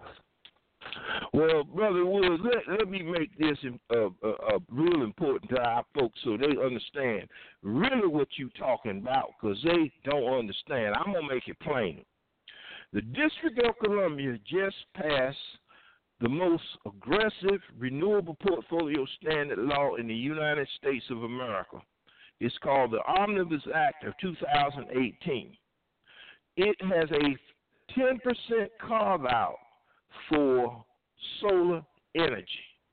Well, Brother Woods, let me make this real important to our folks so they understand really what you're talking about, because they don't understand. I'm going to make it plain. The District of Columbia just passed the most aggressive renewable portfolio standard law in the United States of America. It's called the Omnibus Act of 2018. It has a 10% carve-out for solar energy.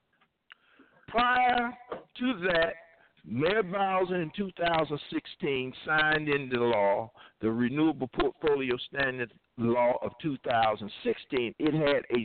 Prior to that, Mayor Bowser in 2016 signed into law the Renewable Portfolio Standard Law of 2016. It had a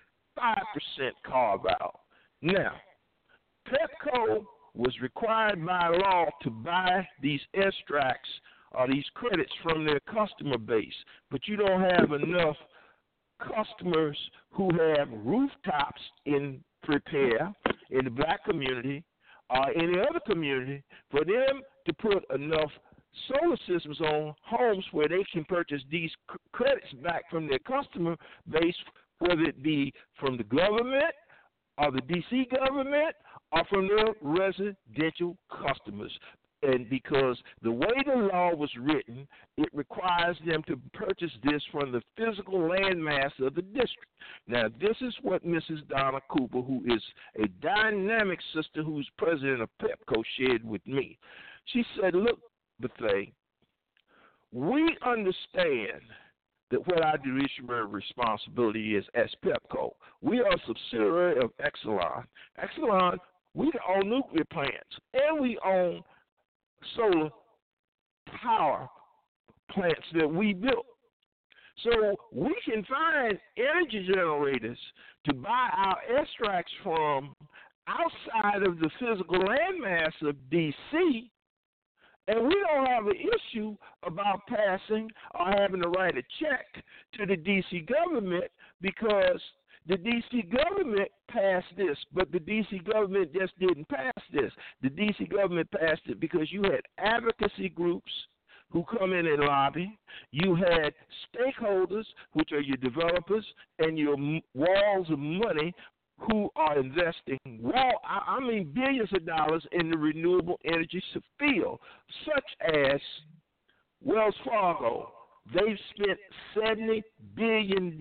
5% carve-out. Now, Pepco was required by law to buy these extracts or these credits from their customer base, but you don't have enough customers who have rooftops in prepare in the black community or any other community for them to put enough solar systems on homes where they can purchase these credits back from their customer base, whether it be from the government or the D.C. government or from their residential customers. And because the way the law was written, it requires them to purchase this from the physical landmass of the district. Now, this is what Mrs. Donna Cooper, who is a dynamic sister who's president of Pepco, shared with me. She said, look, Bethea, we understand that what our fiduciary responsibility is as Pepco. We are a subsidiary of Exelon. Exelon, we own nuclear plants, and we own solar power plants that we built. So we can find energy generators to buy our extracts from outside of the physical landmass of D.C., and we don't have an issue about passing or having to write a check to the D.C. government because the D.C. government passed this, but the D.C. government just didn't pass this. The D.C. government passed it because you had advocacy groups who come in and lobby. You had stakeholders, which are your developers, and your walls of money who are investing billions of dollars in the renewable energy field, such as Wells Fargo. They've spent $70 billion.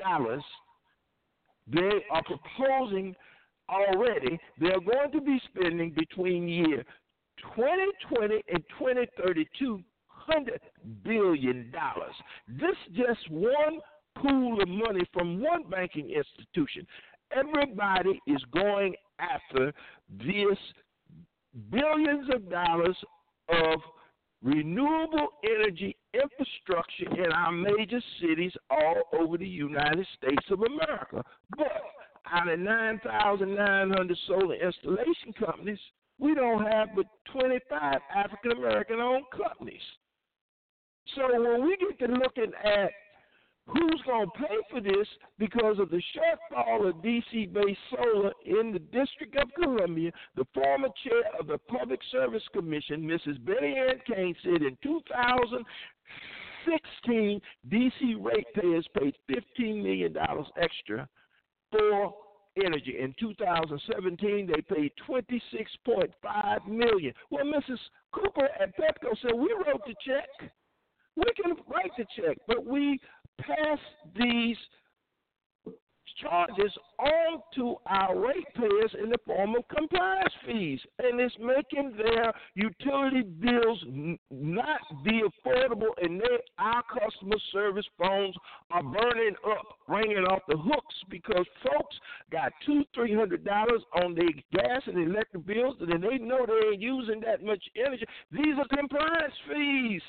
They are proposing already they're going to be spending between year 2020 and 2032 $100 billion. This is just one pool of money from one banking institution. Everybody is going after this billions of dollars of renewable energy infrastructure in our major cities all over the United States of America. But out of 9,900 solar installation companies, we don't have but 25 African American owned companies. So when we get to looking at who's going to pay for this because of the shortfall of DC-based solar in the District of Columbia, the former chair of the Public Service Commission, Mrs. Betty Ann Kane, said in 2016, DC ratepayers paid $15 million extra for energy. In 2017, they paid $26.5 million. Well, Mrs. Cooper at Petco said, we wrote the check. We can write the check, but we pass these charges on to our ratepayers in the form of compliance fees, and it's making their utility bills not be affordable, and our customer service phones are burning up, ringing off the hooks because folks got $200-300 on their gas and electric bills, and they know they ain't using that much energy. These are compliance fees.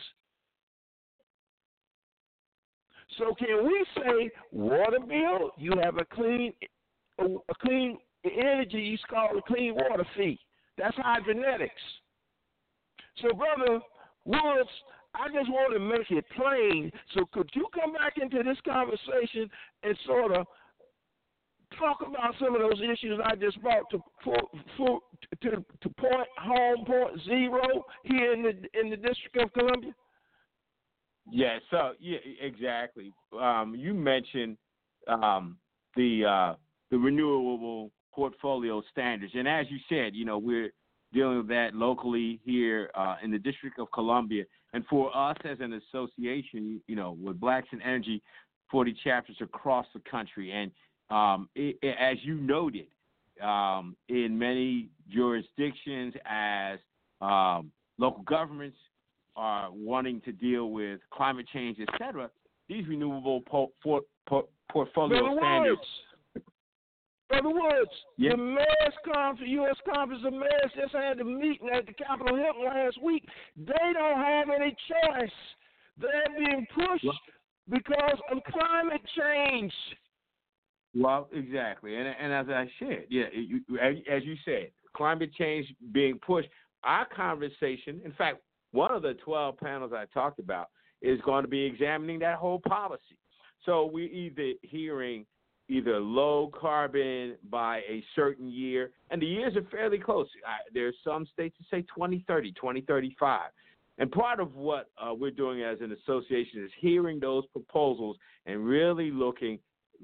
So can we say water bill, you have a clean energy, it's called a clean water fee. That's hydronetics. So, Brother Woods, I just want to make it plain. So could you come back into this conversation and sort of talk about some of those issues I just brought to point zero here in the District of Columbia? Yeah, so yeah, exactly. You mentioned the renewable portfolio standards, and as you said, we're dealing with that locally here in the District of Columbia, and for us as an association, with Blacks in Energy, 40 chapters across the country, and as you noted, in many jurisdictions, as local governments are wanting to deal with climate change, et cetera, these renewable portfolio standards. Brother Woods, yeah. The Mayor's Conference, U.S. Conference of Mayors just had a meeting at the Capitol Hill last week. They don't have any choice. They're being pushed because of climate change. Well, exactly. And as I said, as you said, climate change being pushed. Our conversation, in fact, one of the 12 panels I talked about is going to be examining that whole policy. So we're either hearing low carbon by a certain year, and the years are fairly close. There's some states that say 2030, 2035. And part of what we're doing as an association is hearing those proposals and really looking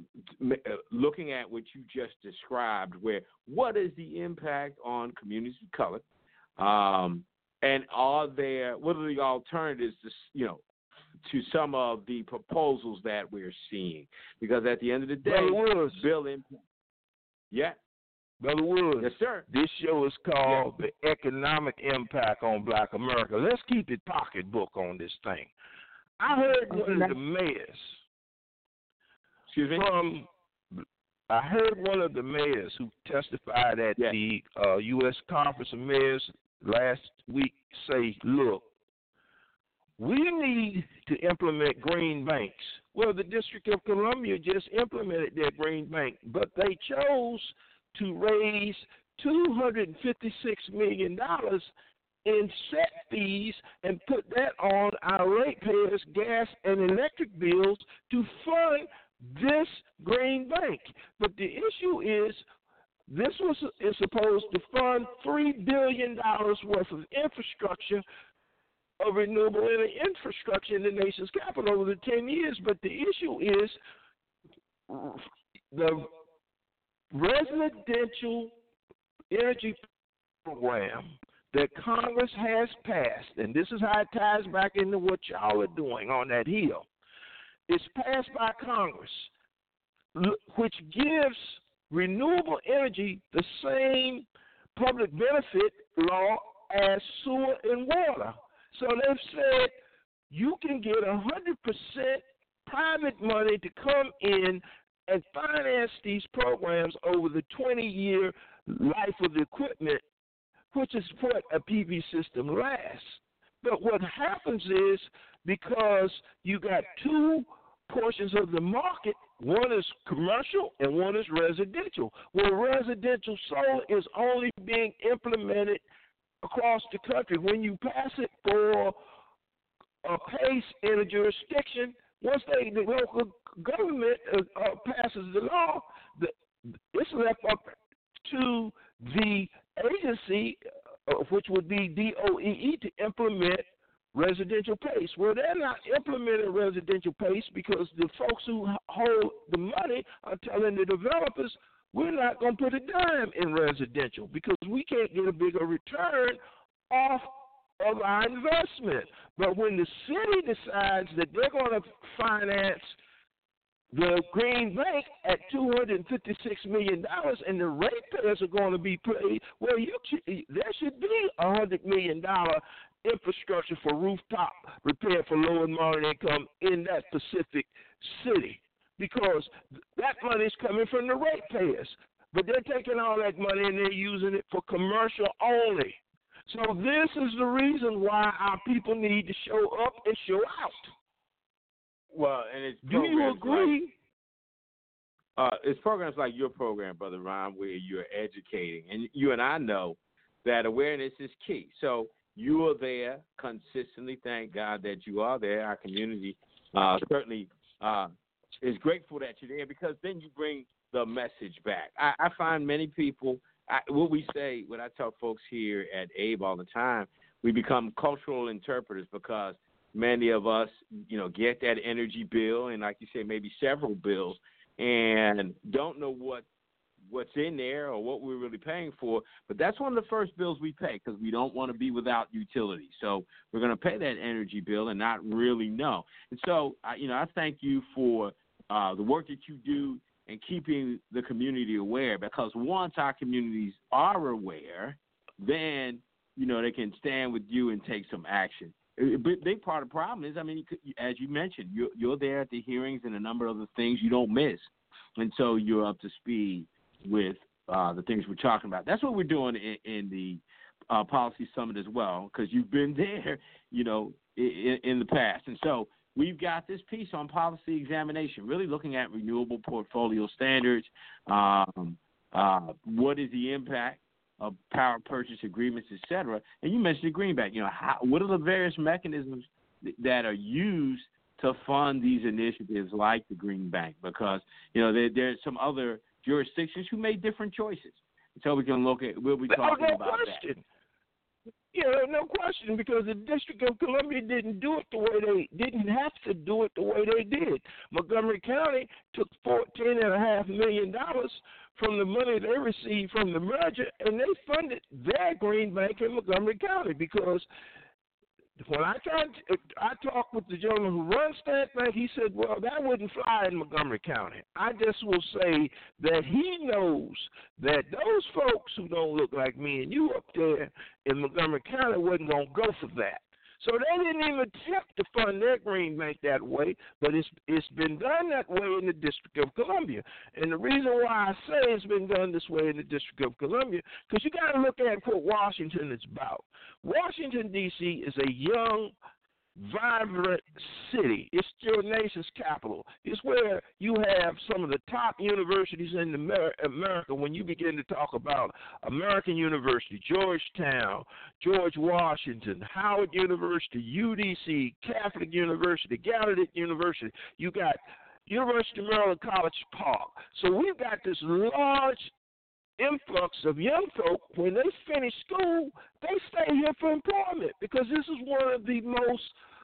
at what you just described, where what is the impact on communities of color, and what are the alternatives to some of the proposals that we're seeing? Because at the end of the day, Brother Woods, yes, sir. This show is called The Economic Impact on Black America. Let's keep it pocketbook on this thing. I heard one of the mayors. Excuse me? I heard one of the mayors who testified at the U.S. Conference of Mayors last week say, look, we need to implement green banks. Well, the District of Columbia just implemented their green bank, but they chose to raise $256 million in set fees and put that on our ratepayers' gas and electric bills to fund this green bank. But the issue is, this is supposed to fund $3 billion worth of infrastructure, of renewable energy infrastructure in the nation's capital over the 10 years. But the issue is the residential energy program that Congress has passed, and this is how it ties back into what y'all are doing on that Hill. It's passed by Congress, which gives renewable energy the same public benefit law as sewer and water. So they've said you can get 100% private money to come in and finance these programs over the 20-year life of the equipment, which is what a PV system lasts. But what happens is because you got two portions of the market, one is commercial and one is residential. Well, residential solar is only being implemented across the country. When you pass it for a PACE in a jurisdiction, once the local government passes the law, it's left up to the agency, which would be DOEE, to implement residential PACE. Well, they're not implementing residential PACE because the folks who hold the money are telling the developers, we're not going to put a dime in residential because we can't get a bigger return off of our investment. But when the city decides that they're going to finance the Green Bank at $256 million and the ratepayers are going to be paid, well, there should be $100 million infrastructure for rooftop repair for low and moderate income in that specific city, because that money is coming from the ratepayers. But they're taking all that money and they're using it for commercial only. So this is the reason why our people need to show up and show out. Well, and it's do you agree? It's programs like your program, Brother Ron, where you're educating, and you and I know that awareness is key. So you are there consistently. Thank God that you are there. Our community certainly is grateful that you're there, because then you bring the message back. I find many people, what I tell folks here at ABE all the time, we become cultural interpreters, because many of us, get that energy bill, and like you say, maybe several bills, and don't know what's in there or what we're really paying for. But that's one of the first bills we pay, because we don't want to be without utilities. So we're going to pay that energy bill and not really know. And so, I thank you for the work that you do and keeping the community aware, because once our communities are aware, then, they can stand with you and take some action. A big part of the problem is, as you mentioned, you're there at the hearings and a number of the things you don't miss. And so you're up to speed with the things we're talking about. That's what we're doing in the Policy Summit as well, because you've been there, in the past. And so we've got this piece on policy examination, really looking at renewable portfolio standards. What is the impact of power purchase agreements, et cetera? And you mentioned the Greenback. What are the various mechanisms that are used to fund these initiatives like the Green Bank? Because, there's some other jurisdictions who made different choices. So we'll be talking about that. No question, because the District of Columbia didn't have to do it the way they did. Montgomery County took $14.5 million from the money they received from the merger, and they funded their Green Bank in Montgomery County, because when I talked with the gentleman who runs that bank, he said, well, that wouldn't fly in Montgomery County. I just will say that he knows that those folks who don't look like me and you up there in Montgomery County wasn't going to go for that. So they didn't even attempt to fund their Green Bank that way, but it's been done that way in the District of Columbia. And the reason why I say it's been done this way in the District of Columbia, because you got to look at what Washington is about. Washington, D.C. is a young, vibrant city. It's your nation's capital. It's where you have some of the top universities in America when you begin to talk about American University, Georgetown, George Washington, Howard University, UDC, Catholic University, Gallaudet University. You got University of Maryland College Park. So we've got this large influx of young folk. When they finish school, they stay here for employment, because this is one of the most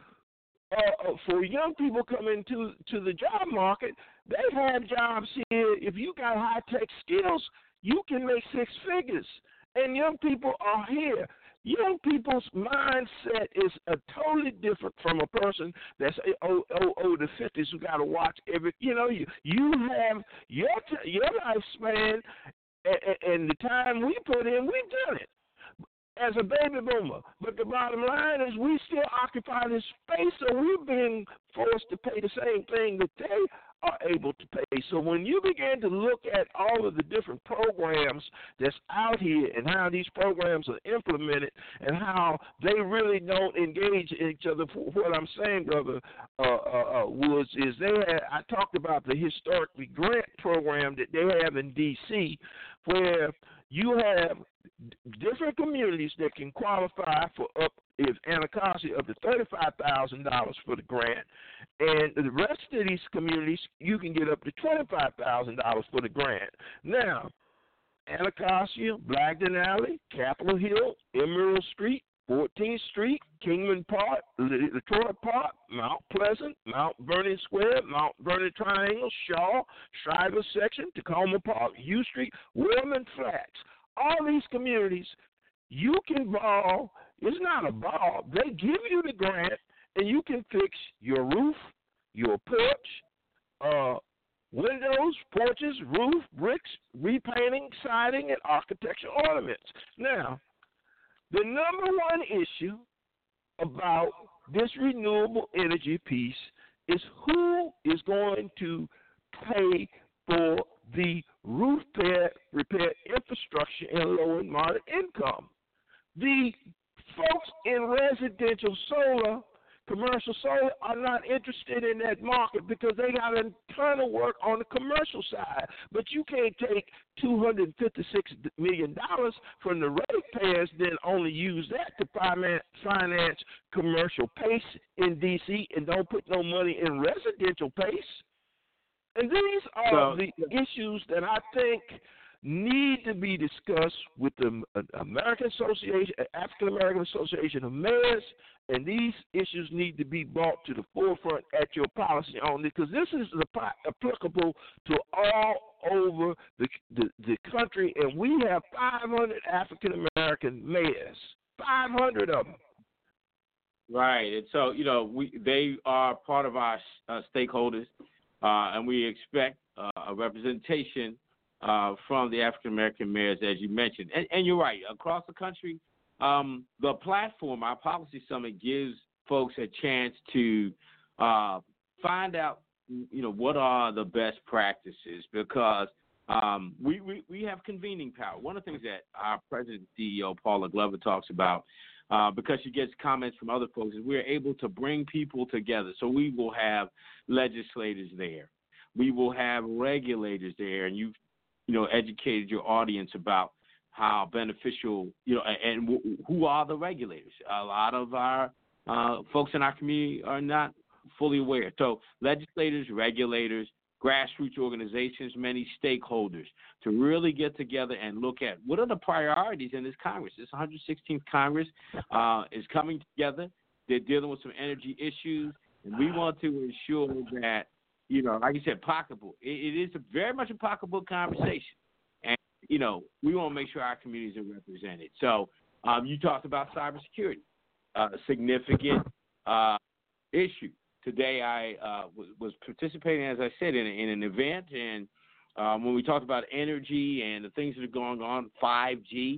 for young people coming to the job market. They have jobs here. If you got high-tech skills, you can make six figures, and young people are here. Young people's mindset is totally different from a person that's over the 50s who got to watch every. You have your lifespan. And the time we put in, we've done it as a baby boomer. But the bottom line is we still occupy this space, so we're being forced to pay the same thing that they are able to pay. So when you begin to look at all of the different programs that's out here and how these programs are implemented and how they really don't engage each other, what I'm saying, Brother Woods, is I talked about the historically grant program that they have in D.C., where you have different communities that can qualify for if Anacostia up to $35,000 for the grant, and the rest of these communities you can get up to $25,000 for the grant. Now, Anacostia, Blagden Alley, Capitol Hill, Emerald Street, 14th Street, Kingman Park, Detroit Park, Mount Pleasant, Mount Vernon Square, Mount Vernon Triangle, Shaw, Shriver Section, Tacoma Park, U Street, Woodman Flats. All these communities, you can borrow. It's not a borrow. They give you the grant, and you can fix your roof, your porch, windows, porches, roof, bricks, repainting, siding, and architectural ornaments. Now, the number one issue about this renewable energy piece is who is going to pay for the roof repair infrastructure in low and moderate income. The folks in residential solar, commercial solar, are not interested in that market because they got a ton of work on the commercial side. But you can't take $256 million from the ratepayers, then only use that to finance commercial pace in D.C. and don't put no money in residential pace. And these are the issues that I think need to be discussed with the American Association, African American Association of Mayors, and these issues need to be brought to the forefront at your policy on it, because this is applicable to all over the country, and we have 500 African American mayors, 500 of them. Right, and so they are part of our stakeholders, and we expect a representation from the African American mayors, as you mentioned. And you're right, across the country, the platform, our policy summit, gives folks a chance to find out, what are the best practices, because we have convening power. One of the things that our president and CEO, Paula Glover, talks about, because she gets comments from other folks, is we're able to bring people together. So we will have legislators there. We will have regulators there, and you've educated your audience about how beneficial, and who are the regulators. A lot of our folks in our community are not fully aware. So legislators, regulators, grassroots organizations, many stakeholders, to really get together and look at what are the priorities in this Congress. This 116th Congress is coming together. They're dealing with some energy issues, and we want to ensure that, like you said, pocketbook. It is very much a pocketbook conversation. And, we want to make sure our communities are represented. So you talked about cybersecurity, a significant issue. Today I was participating, as I said, in an event, and when we talked about energy and the things that are going on, 5G,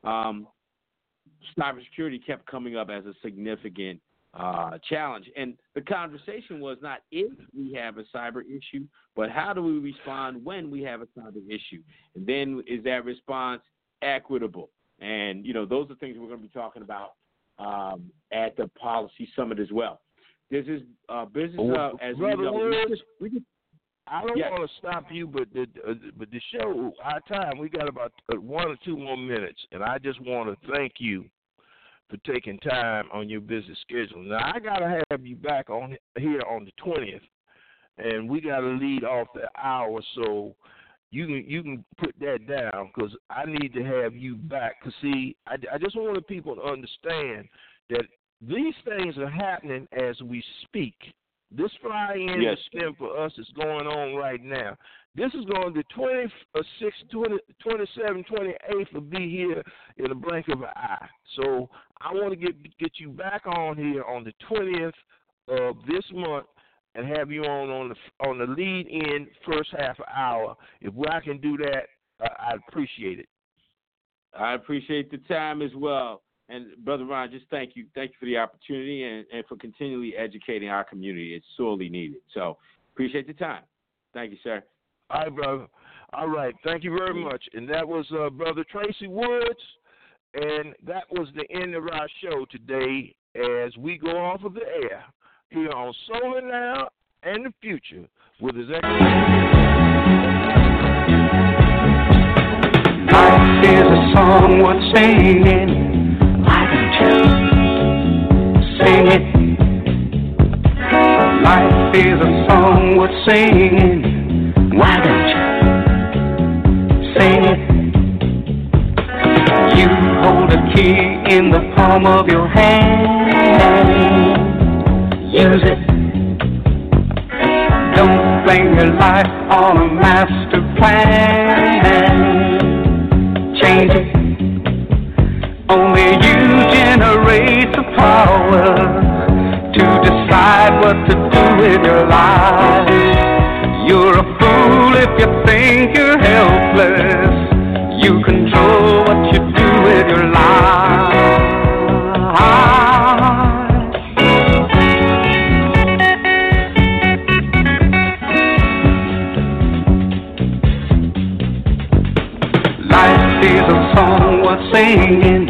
cybersecurity kept coming up as a significant challenge. And the conversation was not if we have a cyber issue, but how do we respond when we have a cyber issue? And then is that response equitable? And, those are things we're going to be talking about at the policy summit as well. This is business as we know. I don't want to stop you, but the show, our time, we got about 1 or 2 more minutes, and I just want to thank you for taking time on your busy schedule. Now, I got to have you back on here on the 20th, and we got to lead off the hour, so you can put that down, because I need to have you back. Because, see, I just wanted people to understand that these things are happening as we speak. This fly-in to STEM for us is going on right now. This is going to 26, 27, 28th will be here in a blink of an eye. So I want to get you back on here on the 20th of this month and have you on the lead-in first half hour. If I can do that, I'd appreciate it. I appreciate the time as well. And, Brother Ron, just thank you. Thank you for the opportunity and for continually educating our community. It's sorely needed. So appreciate the time. Thank you, sir. All right, brother. All right. Thank you very much. And that was Brother Tracy Woods. And that was the end of our show today as we go off of the air here on Solar Now and the Future with his Life is a song worth singing. Why don't you sing it? Life is a song worth singing. Why don't you sing it? You hold a key in the palm of your hand. Use it. Don't blame your life on a master plan. Change it. Only you generate the power to decide what to do with your life. You're a fool if you think you're helpless. You control what you do with your life. Life is a song worth singing.